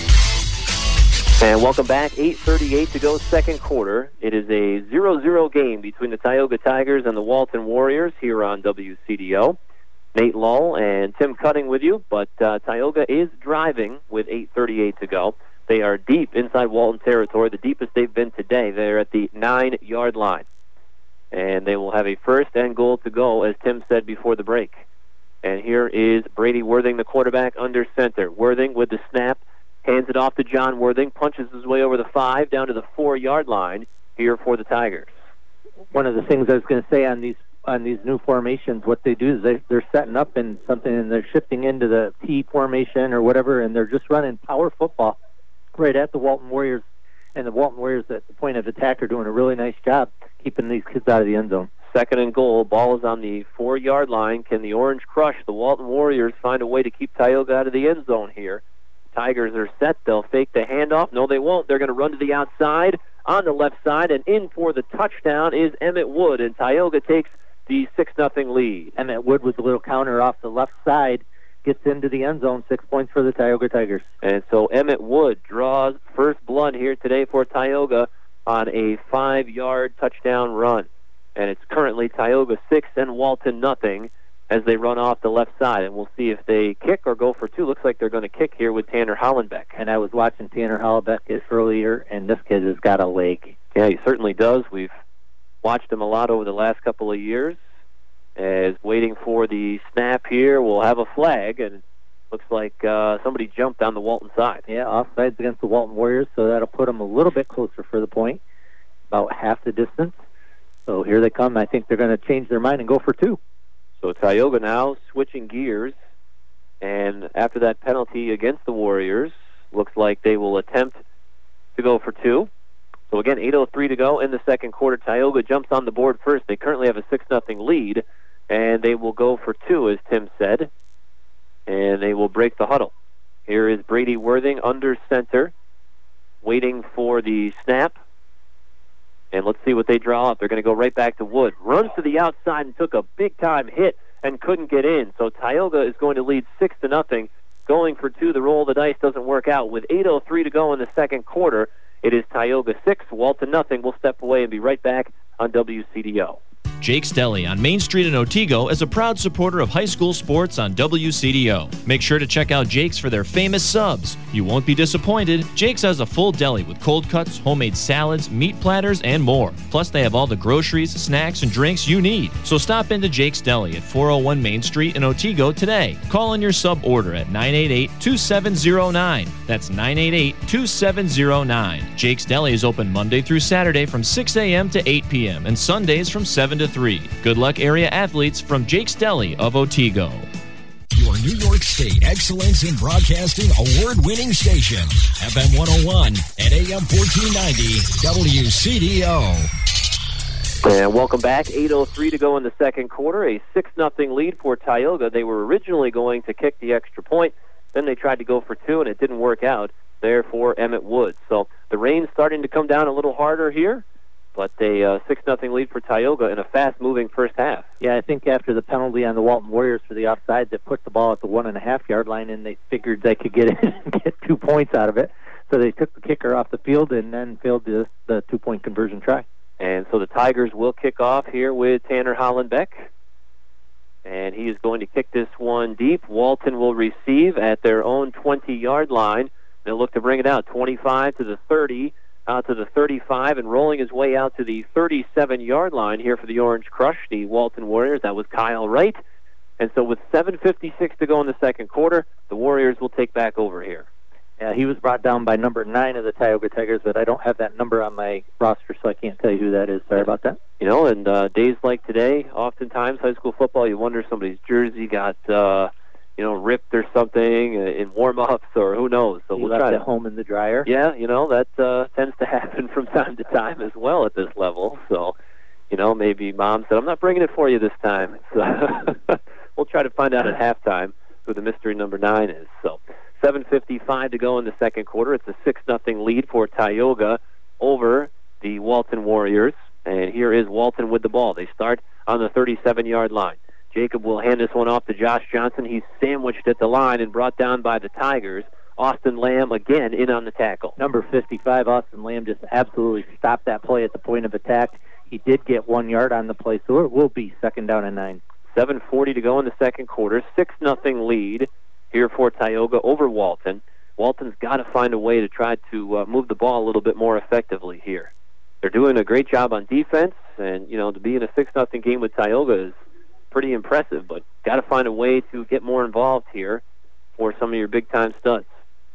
And welcome back. eight thirty-eight to go, second quarter. It is a zero zero game between the Tioga Tigers and the Walton Warriors here on W C D O. Nate Lull and Tim Cutting with you, but uh, Tioga is driving with eight thirty-eight to go. They are deep inside Walton territory, the deepest they've been today. They're at the nine-yard line. And they will have a first and goal to go, as Tim said before the break. And here is Brady Worthing, the quarterback, under center. Worthing with the snap, hands it off to John Worthing, punches his way over the five, down to the four-yard line here for the Tigers. One of the things I was going to say on these on these new formations, what they do is they, they're setting up in something and they're shifting into the T formation or whatever, and they're just running power football right at the Walton Warriors. And the Walton Warriors at the point of attack are doing a really nice job keeping these kids out of the end zone. Second and goal. Ball is on the four-yard line. Can the Orange Crush, the Walton Warriors, find a way to keep Tioga out of the end zone here? Tigers are set. They'll fake the handoff. No, they won't. They're going to run to the outside on the left side, and in for the touchdown is Emmett Wood, and Tioga takes the six nothing lead. Emmett Wood with a little counter off the left side gets into the end zone. Six points for the Tioga Tigers. And so Emmett Wood draws first blood here today for Tioga on a five-yard touchdown run. And it's currently Tioga six and Walton nothing as they run off the left side. And we'll see if they kick or go for two. Looks like they're going to kick here with Tanner Hollenbeck. And I was watching Tanner Hollenbeck earlier, and this kid has got a leg. Yeah, he certainly does. We've watched him a lot over the last couple of years. As waiting for the snap here, we'll have a flag, and looks like uh, somebody jumped on the Walton side. Yeah, offsides against the Walton Warriors, so that'll put them a little bit closer for the point, about half the distance. So here they come. I think they're going to change their mind and go for two. So Tioga now switching gears, and after that penalty against the Warriors, looks like they will attempt to go for two. So again, eight oh three to go in the second quarter. Tioga jumps on the board first. They currently have a six nothing lead, and they will go for two, as Tim said, and they will break the huddle. Here is Brady Worthing under center, waiting for the snap. And let's see what they draw up. They're going to go right back to Wood. Runs to the outside and took a big-time hit and couldn't get in. So Tioga is going to lead six to nothing. Going for two, the roll of the dice doesn't work out. With eight oh three to go in the second quarter, it is Tioga six, Walton nothing. We'll step away and be right back on W C D O. Jake's Deli on Main Street in Otsego is a proud supporter of high school sports on W C D O. Make sure to check out Jake's for their famous subs. You won't be disappointed. Jake's has a full deli with cold cuts, homemade salads, meat platters, and more. Plus, they have all the groceries, snacks, and drinks you need. So stop into Jake's Deli at four oh one Main Street in Otsego today. Call in your sub order at nine eight eight, two seven zero nine. That's nine eight eight, two seven zero nine. Jake's Deli is open Monday through Saturday from six a.m. to eight p.m. and Sundays from seven to three. Good luck, area athletes, from Jake's Deli of Otsego. Your New York State Excellence in Broadcasting award-winning station, F M one oh one and A M fourteen ninety W C D O. And welcome back. eight oh three to go in the second quarter. A six nothing lead for Tioga. They were originally going to kick the extra point. Then they tried to go for two, and it didn't work out there for Emmett Woods. So the rain's starting to come down a little harder here. But a uh, six nothing lead for Tioga in a fast-moving first half. Yeah, I think after the penalty on the Walton Warriors for the offside, they put the ball at the one and a half yard line, and they figured they could get in and get two points out of it. So they took the kicker off the field and then failed the, the two-point conversion try. And so the Tigers will kick off here with Tanner Hollenbeck. And he is going to kick this one deep. Walton will receive at their own twenty-yard line. They'll look to bring it out twenty-five to the thirty, out to the thirty-five, and rolling his way out to the thirty-seven-yard line here for the Orange Crush, the Walton Warriors. That was Kyle Wright. And so with seven fifty-six to go in the second quarter, the Warriors will take back over here. Yeah, he was brought down by number nine of the Tioga Tigers, but I don't have that number on my roster, so I can't tell you who that is. Sorry about that. You know, and uh, days like today, oftentimes high school football, you wonder if somebody's jersey got, uh, you know, ripped or something in warm-ups, or who knows. So he we'll left try it to home in the dryer. Yeah, you know, that uh, tends to happen from time to time as well at this level. So, you know, maybe mom said, I'm not bringing it for you this time. So we'll try to find out at halftime who the mystery number nine is. So seven fifty-five to go in the second quarter. It's a six nothing lead for Tioga over the Walton Warriors. And here is Walton with the ball. They start on the thirty-seven-yard line. Jacob will hand this one off to Josh Johnson. He's sandwiched at the line and brought down by the Tigers. Austin Lamb again in on the tackle. Number fifty-five, Austin Lamb, just absolutely stopped that play at the point of attack. He did get one yard on the play, so it will be second down and nine. seven forty to go in the second quarter. six nothing lead here for Tioga over Walton. Walton's got to find a way to try to uh, move the ball a little bit more effectively here. They're doing a great job on defense, and, you know, to be in a six nothing game with Tioga is pretty impressive, but got to find a way to get more involved here for some of your big-time studs.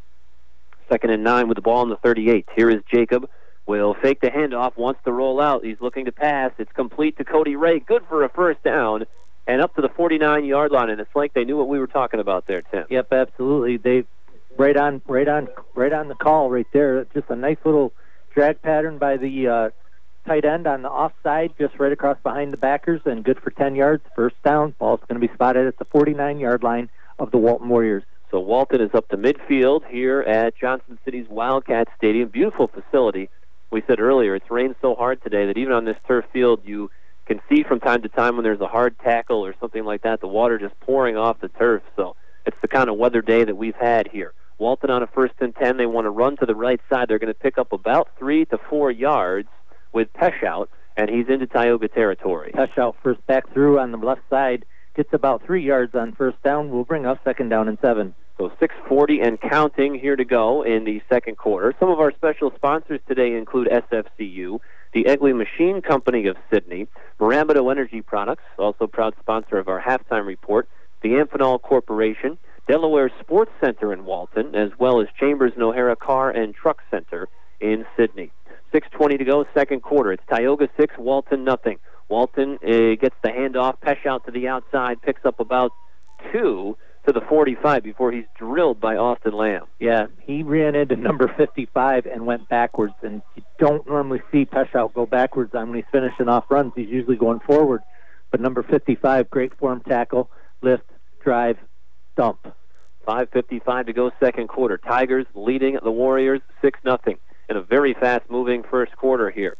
Second and nine with the ball on the thirty-eight. Here is Jacob. Will fake the handoff, wants to roll out. He's looking to pass. It's complete to Cody Ray. Good for a first down. And up to the forty-nine-yard line, and it's like they knew what we were talking about there, Tim. Yep, absolutely. They right on, right on, right on the call right there. Just a nice little drag pattern by the uh, tight end on the offside, just right across behind the backers, and good for ten yards. First down. Ball's going to be spotted at the forty-nine-yard line of the Walton Warriors. So Walton is up to midfield here at Johnson City's Wildcat Stadium. Beautiful facility. We said earlier, it's rained so hard today that even on this turf field, you can see from time to time when there's a hard tackle or something like that, the water just pouring off the turf. So it's the kind of weather day that we've had here. Walton on a first and ten. They want to run to the right side. They're going to pick up about three to four yards with Pesh out, and he's into Tioga territory. Pesh out first back through on the left side. Gets about three yards on first down. We'll bring up second down and seven. So six forty and counting here to go in the second quarter. Some of our special sponsors today include S F C U, the Egley Machine Company of Sydney, Marabito Energy Products, also proud sponsor of our halftime report, the Amphenol Corporation, Delaware Sports Center in Walton, as well as Chambers and O'Hara Car and Truck Center in Sydney. six twenty to go, second quarter. It's Tioga six, Walton nothing. Walton uh, gets the handoff, Pesh out to the outside, picks up about two to the forty-five before he's drilled by Austin Lamb. Yeah, he ran into number fifty-five and went backwards, and you don't normally see Pesh out go backwards on when he's finishing off runs. He's usually going forward. But number fifty-five, great form tackle, lift, drive, dump. five fifty-five to go, second quarter. Tigers leading the Warriors six nothing in a very fast-moving first quarter here.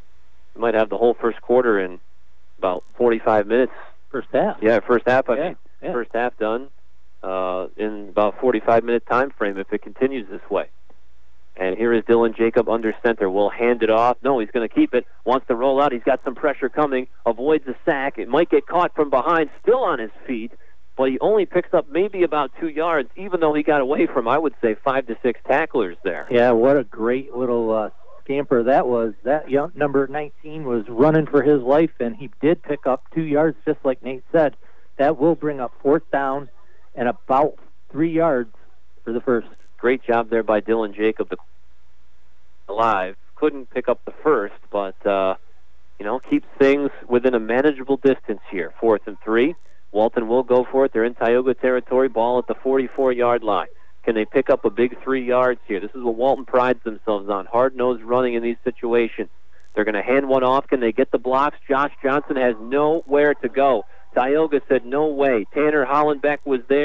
We might have the whole first quarter in about forty-five minutes. First half. Yeah, first half. I Yeah, mean, yeah. First half done uh, in about forty-five minute time frame if it continues this way. And here is Dylan Jacob under center. Will hand it off. No, he's going to keep it. Wants to roll out. He's got some pressure coming. Avoids a sack. It might get caught from behind. Still on his feet. But he only picks up maybe about two yards, even though he got away from, I would say, five to six tacklers there. Yeah, what a great little uh, scamper that was. That young, number nineteen was running for his life, and he did pick up two yards, just like Nate said. That will bring up fourth down and about three yards for the first. Great job there by Dylan Jacob, alive. Couldn't pick up the first, but, uh, you know, keeps things within a manageable distance here. Fourth and three. Walton will go for it. They're in Tioga territory. Ball at the forty-four-yard line. Can they pick up a big three yards here? This is what Walton prides themselves on, hard-nosed running in these situations. They're going to hand one off. Can they get the blocks? Josh Johnson has nowhere to go. Tioga said no way. Tanner Hollenbeck was there.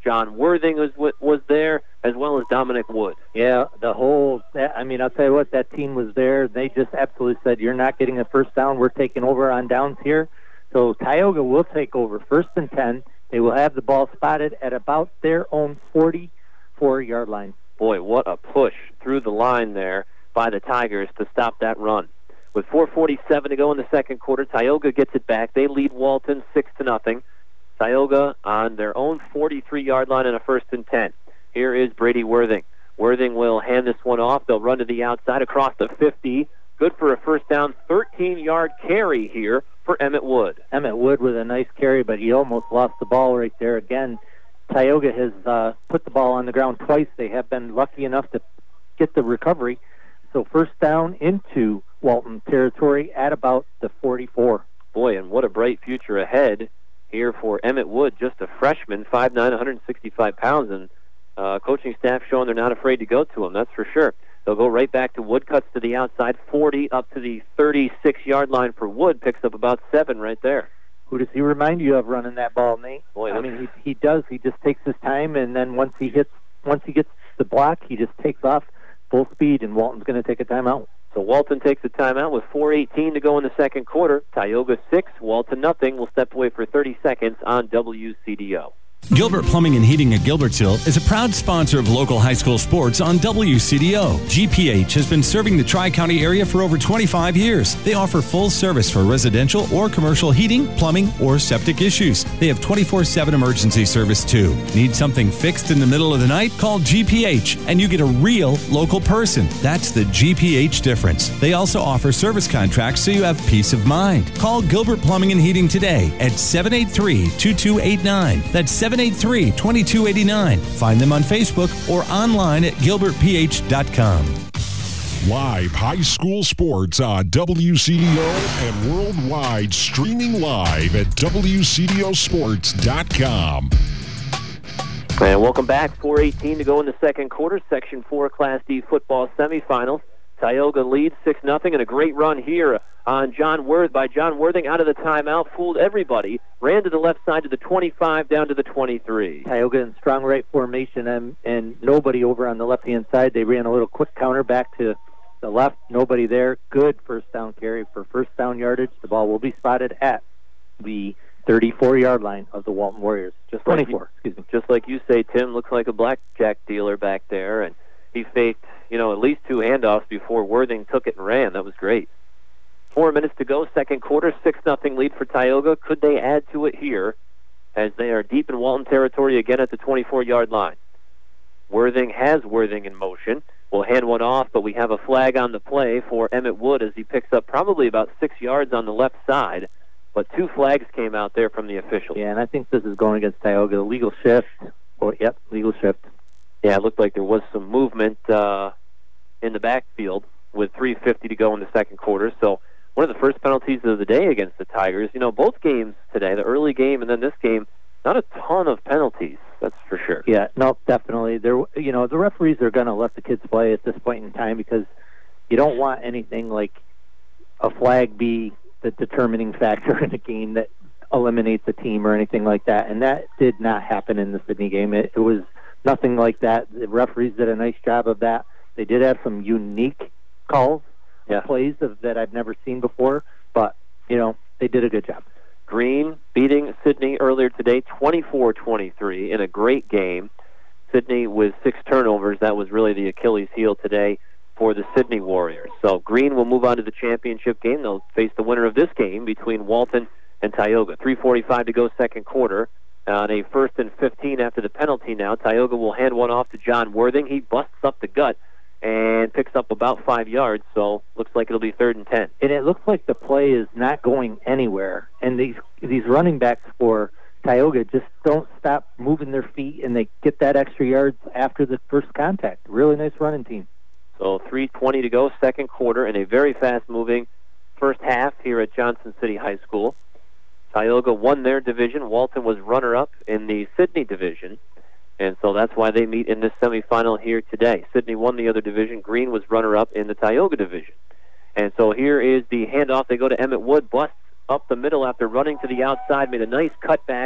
John Worthing was was there, as well as Dominic Wood. Yeah, the whole, I mean, I'll tell you what, that team was there. They just absolutely said, you're not getting a first down. We're taking over on downs here. So Tioga will take over first and ten. They will have the ball spotted at about their own forty-four-yard line. Boy, what a push through the line there by the Tigers to stop that run. With four forty-seven to go in the second quarter, Tioga gets it back. They lead Walton six to nothing. Tioga on their own forty-three-yard line and a first and ten. Here is Brady Worthing. Worthing will hand this one off. They'll run to the outside across the fifty. Good for a first down, thirteen-yard carry here for Emmett Wood. Emmett Wood with a nice carry, but he almost lost the ball right there. Again, Tioga has uh, put the ball on the ground twice. They have been lucky enough to get the recovery. So first down into Walton territory at about the forty-four. Boy, and what a bright future ahead here for Emmett Wood, just a freshman, five nine, one hundred sixty-five pounds, and uh, coaching staff showing they're not afraid to go to him, that's for sure. They'll go right back to Wood, cuts to the outside, forty up to the thirty-six-yard line for Wood, picks up about seven right there. Who does he remind you of running that ball, Nate? Boy, I mean, he, he does. He just takes his time, and then once he hits, once he gets the block, he just takes off full speed, and Walton's going to take a timeout. So Walton takes a timeout with four eighteen to go in the second quarter. Tioga six, Walton nothing. We'll step away for thirty seconds on W C D O. Gilbert Plumbing and Heating of Gilbertsville is a proud sponsor of local high school sports on W C D O. G P H has been serving the Tri-County area for over twenty-five years. They offer full service for residential or commercial heating, plumbing, or septic issues. They have twenty-four seven emergency service too. Need something fixed in the middle of the night? Call G P H and you get a real local person. That's the G P H difference. They also offer service contracts so you have peace of mind. Call Gilbert Plumbing and Heating today at seven eight three, two two eight nine. That's seven eight three, two two eight nine. Find them on Facebook or online at gilbert p h dot com. Live high school sports on W C D O and worldwide, streaming live at w c d o sports dot com. And welcome back. four eighteen to go in the second quarter. Section four Class D football semifinals. Tioga leads six nothing, and a great run here on John Worth by John Worthing out of the timeout, fooled everybody, ran to the left side to the twenty-five, down to the twenty-three. Tioga in strong right formation, and, and nobody over on the left-hand side. They ran a little quick counter back to the left, nobody there. Good first down carry for first down yardage. The ball will be spotted at the thirty-four-yard line of the Walton Warriors. Just twenty-four, like you, excuse me. Just like you say, Tim, looks like a blackjack dealer back there, and he faked, you know, at least two handoffs before Worthing took it and ran. That was great. Four minutes to go, second quarter, six nothing lead for Tioga. Could they add to it here as they are deep in Walton territory again at the twenty-four-yard line? Worthing has Worthing in motion. We'll hand one off, but we have a flag on the play for Emmett Wood as he picks up probably about six yards on the left side. But two flags came out there from the officials. Yeah, and I think this is going against Tioga. Legal shift. Oh, yep, legal shift. Yeah, it looked like there was some movement uh, in the backfield with three fifty to go in the second quarter. So one of the first penalties of the day against the Tigers. You know, both games today, the early game and then this game, not a ton of penalties, that's for sure. Yeah, no, definitely. There, you know, the referees are going to let the kids play at this point in time because you don't want anything like a flag be the determining factor in a game that eliminates a team or anything like that. And that did not happen in the Sydney game. It, it was nothing like that. The referees did a nice job of that. They did have some unique calls, yeah. plays of, that I've never seen before, but, you know, they did a good job. Green beating Sydney earlier today, twenty-four twenty-three, in a great game. Sydney with six turnovers. That was really the Achilles heel today for the Sydney Warriors. So Green will move on to the championship game. They'll face the winner of this game between Walton and Tioga. three forty-five to go second quarter. On a first and fifteen after the penalty now, Tioga will hand one off to John Worthing. He busts up the gut and picks up about five yards, so looks like it'll be third and ten. And it looks like the play is not going anywhere. And these these running backs for Tioga just don't stop moving their feet, and they get that extra yards after the first contact. Really nice running team. So three twenty to go, second quarter, in a very fast-moving first half here at Johnson City High School. Tioga won their division. Walton was runner-up in the Sydney division, and so that's why they meet in this semifinal here today. Sydney won the other division. Green was runner-up in the Tioga division. And so here is the handoff. They go to Emmett Wood, busts up the middle after running to the outside, made a nice cutback.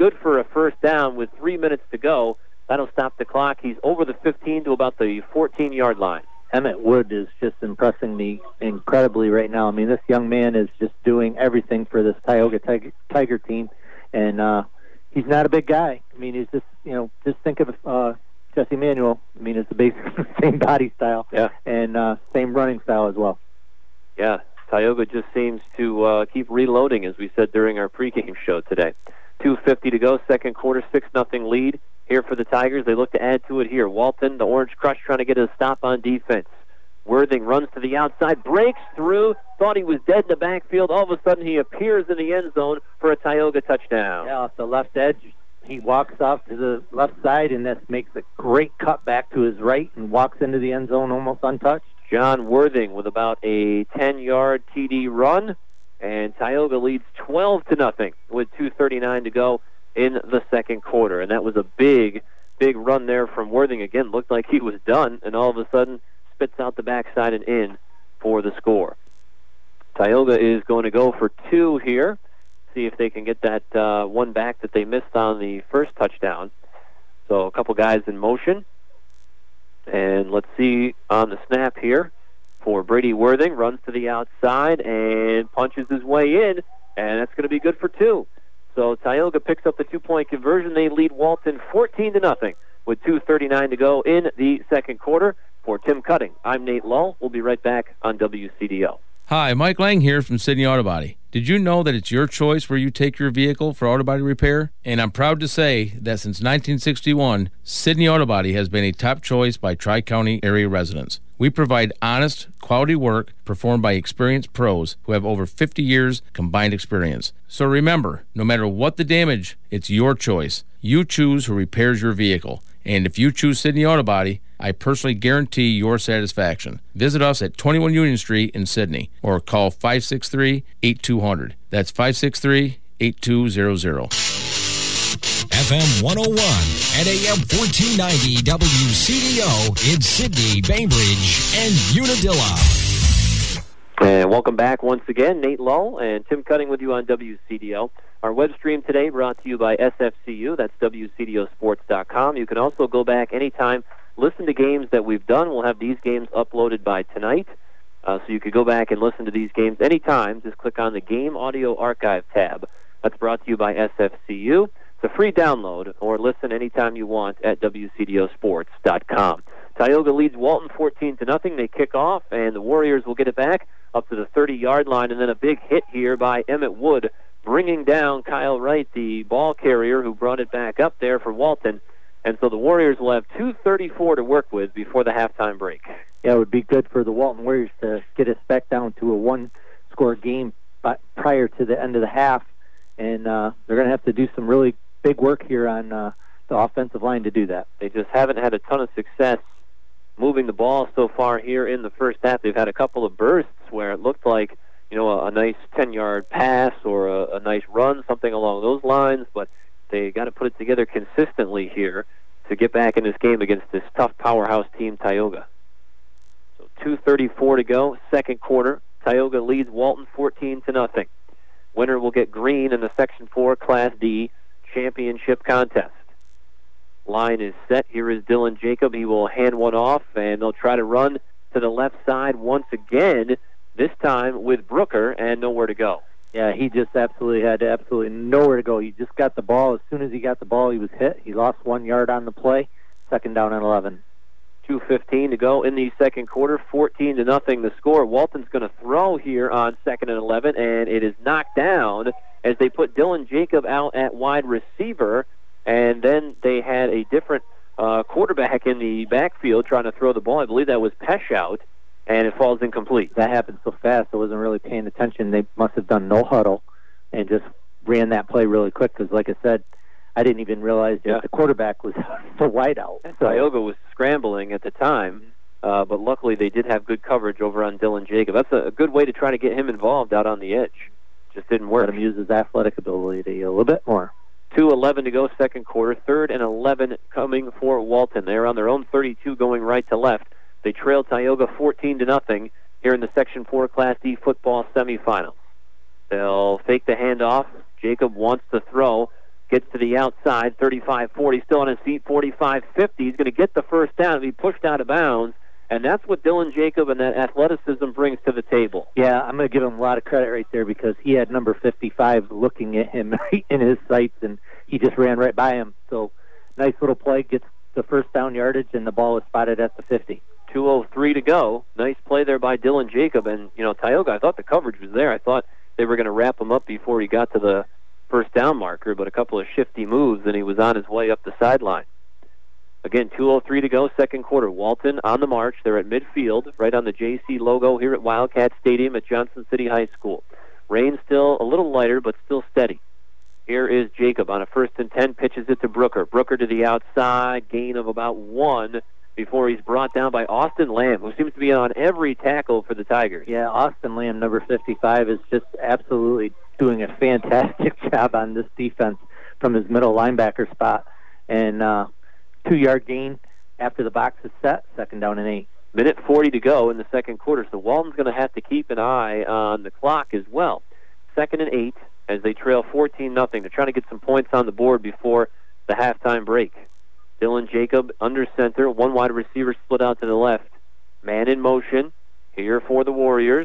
good for a first down with three minutes to go. That'll stop the clock. He's over the fifteen to about the fourteen-yard line. Emmett Wood is just impressing me incredibly right now. I mean, this young man is just doing everything for this Tioga Tiger, Tiger team, and uh, he's not a big guy. I mean, he's just, you know, just think of uh, Jesse Manuel. I mean, it's the basically the same body style, yeah, and uh, same running style as well. Yeah, Tioga just seems to uh, keep reloading, as we said during our pregame show today. two fifty to go, second quarter, six nothing lead here for the Tigers. They look to add to it here. Walton, the Orange Crush, trying to get a stop on defense. Worthing runs to the outside, breaks through, thought he was dead in the backfield. All of a sudden, he appears in the end zone for a Tioga touchdown. Yeah, off the left edge. He walks off to the left side, and that makes a great cut back to his right and walks into the end zone almost untouched. John Worthing with about a ten-yard T D run, and Tioga leads twelve to nothing with two thirty-nine to go in the second quarter. And that was a big, big run there from Worthing. Again, looked like he was done, and all of a sudden spits out the backside and in for the score. Tioga is going to go for two here, see if they can get that uh, one back that they missed on the first touchdown. So a couple guys in motion. And let's see on the snap here for Brady Worthing. Runs to the outside and punches his way in, and that's going to be good for two. So Tioga picks up the two-point conversion. They lead Walton fourteen to nothing with two thirty-nine to go in the second quarter. For Tim Cutting, I'm Nate Lull. We'll be right back on W C D O. Hi, Mike Lang here from Sydney Auto Body. Did you know that it's your choice where you take your vehicle for auto body repair? And I'm proud to say that since nineteen sixty-one, Sydney Auto Body has been a top choice by Tri-County area residents. We provide honest, quality work performed by experienced pros who have over fifty years combined experience. So remember, no matter what the damage, it's your choice. You choose who repairs your vehicle. And if you choose Sydney Auto Body, I personally guarantee your satisfaction. Visit us at twenty-one Union Street in Sydney or call five six three, eight two zero zero. That's five six three, eight two zero zero. F M one oh one and A M fourteen ninety W C D O in Sydney, Bainbridge, and Unadilla. And welcome back once again. Nate Lull and Tim Cutting with you on W C D O. Our web stream today brought to you by S F C U. That's W C D O sports dot com. You can also go back anytime, listen to games that we've done. We'll have these games uploaded by tonight. Uh, so you could go back and listen to these games anytime. Just click on the Game Audio Archive tab. That's brought to you by S F C U. It's a free download, or listen anytime you want at W C D O sports dot com. Tioga leads Walton fourteen to nothing. They kick off, and the Warriors will get it back up to the thirty-yard line, and then a big hit here by Emmett Wood, bringing down Kyle Wright, the ball carrier, who brought it back up there for Walton. And so the Warriors will have two thirty-four to work with before the halftime break. Yeah, it would be good for the Walton Warriors to get us back down to a one-score game prior to the end of the half. And uh, they're going to have to do some really big work here on uh, the offensive line to do that. They just haven't had a ton of success moving the ball so far here in the first half. They've had a couple of bursts where it looked like, you know, a, a nice ten-yard pass or a, a nice run, something along those lines, but they got to put it together consistently here to get back in this game against this tough powerhouse team, Tioga. So two thirty-four to go, second quarter. Tioga leads Walton fourteen to nothing. Winner will get green in the Section four Class D championship contest. Line is set. Here is Dylan Jacob. He will hand one off, and they'll try to run to the left side once again, this time with Brooker and nowhere to go. Yeah, he just absolutely had absolutely nowhere to go. He just got the ball. As soon as he got the ball, he was hit. He lost one yard on the play. Second down and eleven. two fifteen to go in the second quarter. fourteen to nothing the score. Walton's going to throw here on second and eleven, and it is knocked down as they put Dylan Jacob out at wide receiver. And then they had a different uh, quarterback in the backfield trying to throw the ball. I believe that was Pesh out, and it falls incomplete. That happened so fast, I wasn't really paying attention. They must have done no huddle and just ran that play really quick because, like I said, I didn't even realize that yeah. the quarterback was the wideout. So. Tioga was scrambling at the time, uh, but luckily they did have good coverage over on Dylan Jacob. That's a, a good way to try to get him involved out on the edge. Just didn't work. Let him use his athletic ability a little bit more. two eleven to go, second quarter. Third and eleven coming for Walton. They're on their own thirty-two, going right to left. They trail Tioga fourteen to nothing here in the Section four Class D football semifinals. They'll fake the handoff. Jacob wants to throw. Gets to the outside, thirty-five forty, still on his feet, forty-five fifty. He's going to get the first down and be pushed out of bounds. And that's what Dylan Jacob and that athleticism brings to the table. Yeah, I'm going to give him a lot of credit right there because he had number fifty-five looking at him right in his sights, and he just ran right by him. So nice little play, gets the first down yardage, and the ball is spotted at the fifty. two oh three to go. Nice play there by Dylan Jacob. And, you know, Tioga, I thought the coverage was there. I thought they were going to wrap him up before he got to the first down marker, but a couple of shifty moves, and he was on his way up the sideline. Again, two oh three to go, second quarter. Walton on the march. They're at midfield, right on the J C logo here at Wildcat Stadium at Johnson City High School. Rain still a little lighter, but still steady. Here is Jacob on a first and ten, pitches it to Brooker. Brooker to the outside, gain of about one before he's brought down by Austin Lamb, who seems to be on every tackle for the Tigers. Yeah, Austin Lamb, number fifty-five, is just absolutely doing a fantastic job on this defense from his middle linebacker spot. And, uh, two-yard gain after the box is set, second down and eight. Minute forty to go in the second quarter, so Walton's going to have to keep an eye on the clock as well. Second and eight as they trail fourteen nothing. They're trying to get some points on the board before the halftime break. Dylan Jacob under center, one wide receiver split out to the left. Man in motion here for the Warriors.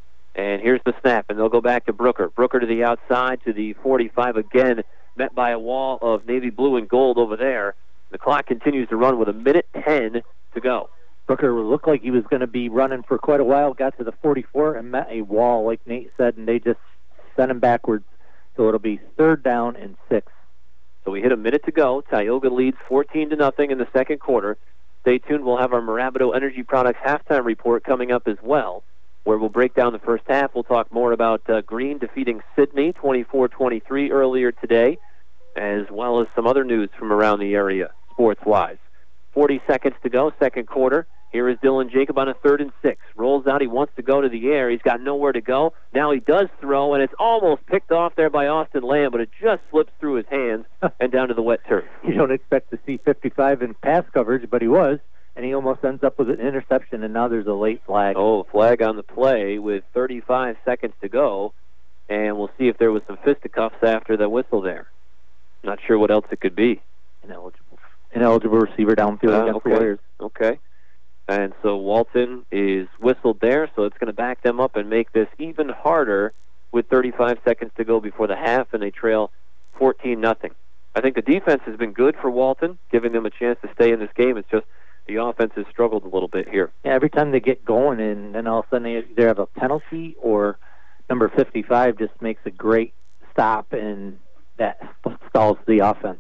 And here's the snap, and they'll go back to Brooker. Brooker to the outside, to the forty-five again, met by a wall of navy blue and gold over there. The clock continues to run with a minute ten to go. Brooker looked like he was going to be running for quite a while, got to the forty-four and met a wall, like Nate said, and they just sent him backwards. So it'll be third down and six. So we hit a minute to go. Tioga leads fourteen to nothing in the second quarter. Stay tuned. We'll have our Marabito Energy Products halftime report coming up as well, where we'll break down the first half. We'll talk more about uh, Green defeating Sydney twenty-four twenty-three earlier today, as well as some other news from around the area, sports-wise. forty seconds to go, second quarter. Here is Dylan Jacob on a third and six. Rolls out. He wants to go to the air. He's got nowhere to go. Now he does throw, and it's almost picked off there by Austin Lamb, but it just slips through his hands and down to the wet turf. You don't expect to see fifty-five in pass coverage, but he was, and he almost ends up with an interception, and now there's a late flag. Oh, flag on the play with thirty-five seconds to go, and we'll see if there was some fisticuffs after the whistle there. Not sure what else it could be. Ineligible. Ineligible receiver downfield uh, against okay. the Warriors. Okay. And so Walton is whistled there, so it's going to back them up and make this even harder with thirty-five seconds to go before the half, and they trail fourteen nothing. I think the defense has been good for Walton, giving them a chance to stay in this game. It's just the offense has struggled a little bit here. Yeah, every time they get going, and then all of a sudden they either have a penalty or number fifty-five just makes a great stop, and that stalls the offense.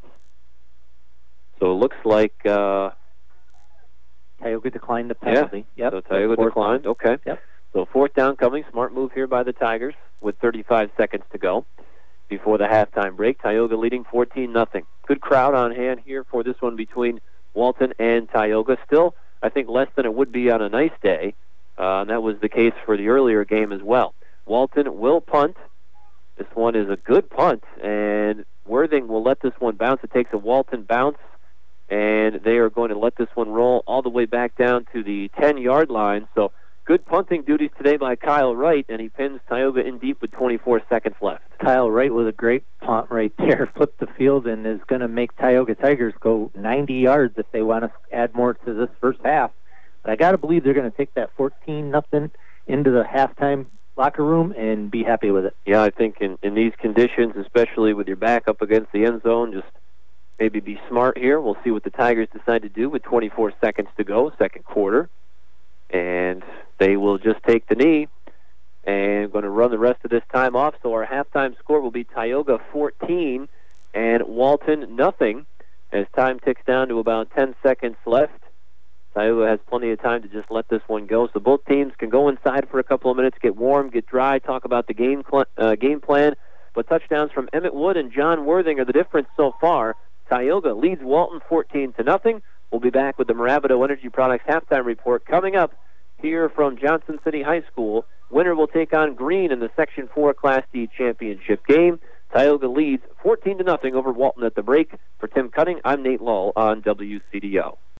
So it looks like uh, Tioga declined the penalty. Yeah, yep. so Tioga declined. Down. Okay. Yep. So fourth down coming. Smart move here by the Tigers with thirty-five seconds to go before the halftime break. Tioga leading fourteen nothing. Good crowd on hand here for this one between Walton and Tioga. Still, I think, less than it would be on a nice day, uh, and that was the case for the earlier game as well. Walton will punt. This one is a good punt, and Worthing will let this one bounce. It takes a Walton bounce, and they are going to let this one roll all the way back down to the ten-yard line. So good punting duties today by Kyle Wright, and he pins Tioga in deep with twenty-four seconds left. Kyle Wright with a great punt right there, flipped the field, and is going to make Tioga Tigers go ninety yards if they want to add more to this first half. But I got to believe they're going to take that fourteen nothing into the halftime locker room and be happy with it. Yeah, I think in, in these conditions, especially with your back up against the end zone, just maybe be smart here. We'll see what the Tigers decide to do with twenty-four seconds to go, second quarter. And they will just take the knee and going to run the rest of this time off. So our halftime score will be Tioga fourteen and Walton nothing as time ticks down to about ten seconds left. Tioga has plenty of time to just let this one go. So both teams can go inside for a couple of minutes, get warm, get dry, talk about the game cl- uh, game plan. But touchdowns from Emmett Wood and John Worthing are the difference so far. Tioga leads Walton fourteen to nothing. We'll be back with the Marabito Energy Products halftime report coming up here from Johnson City High School. Winner will take on Green in the Section four Class D championship game. Tioga leads fourteen to nothing over Walton at the break. For Tim Cutting, I'm Nate Lull on W C D O.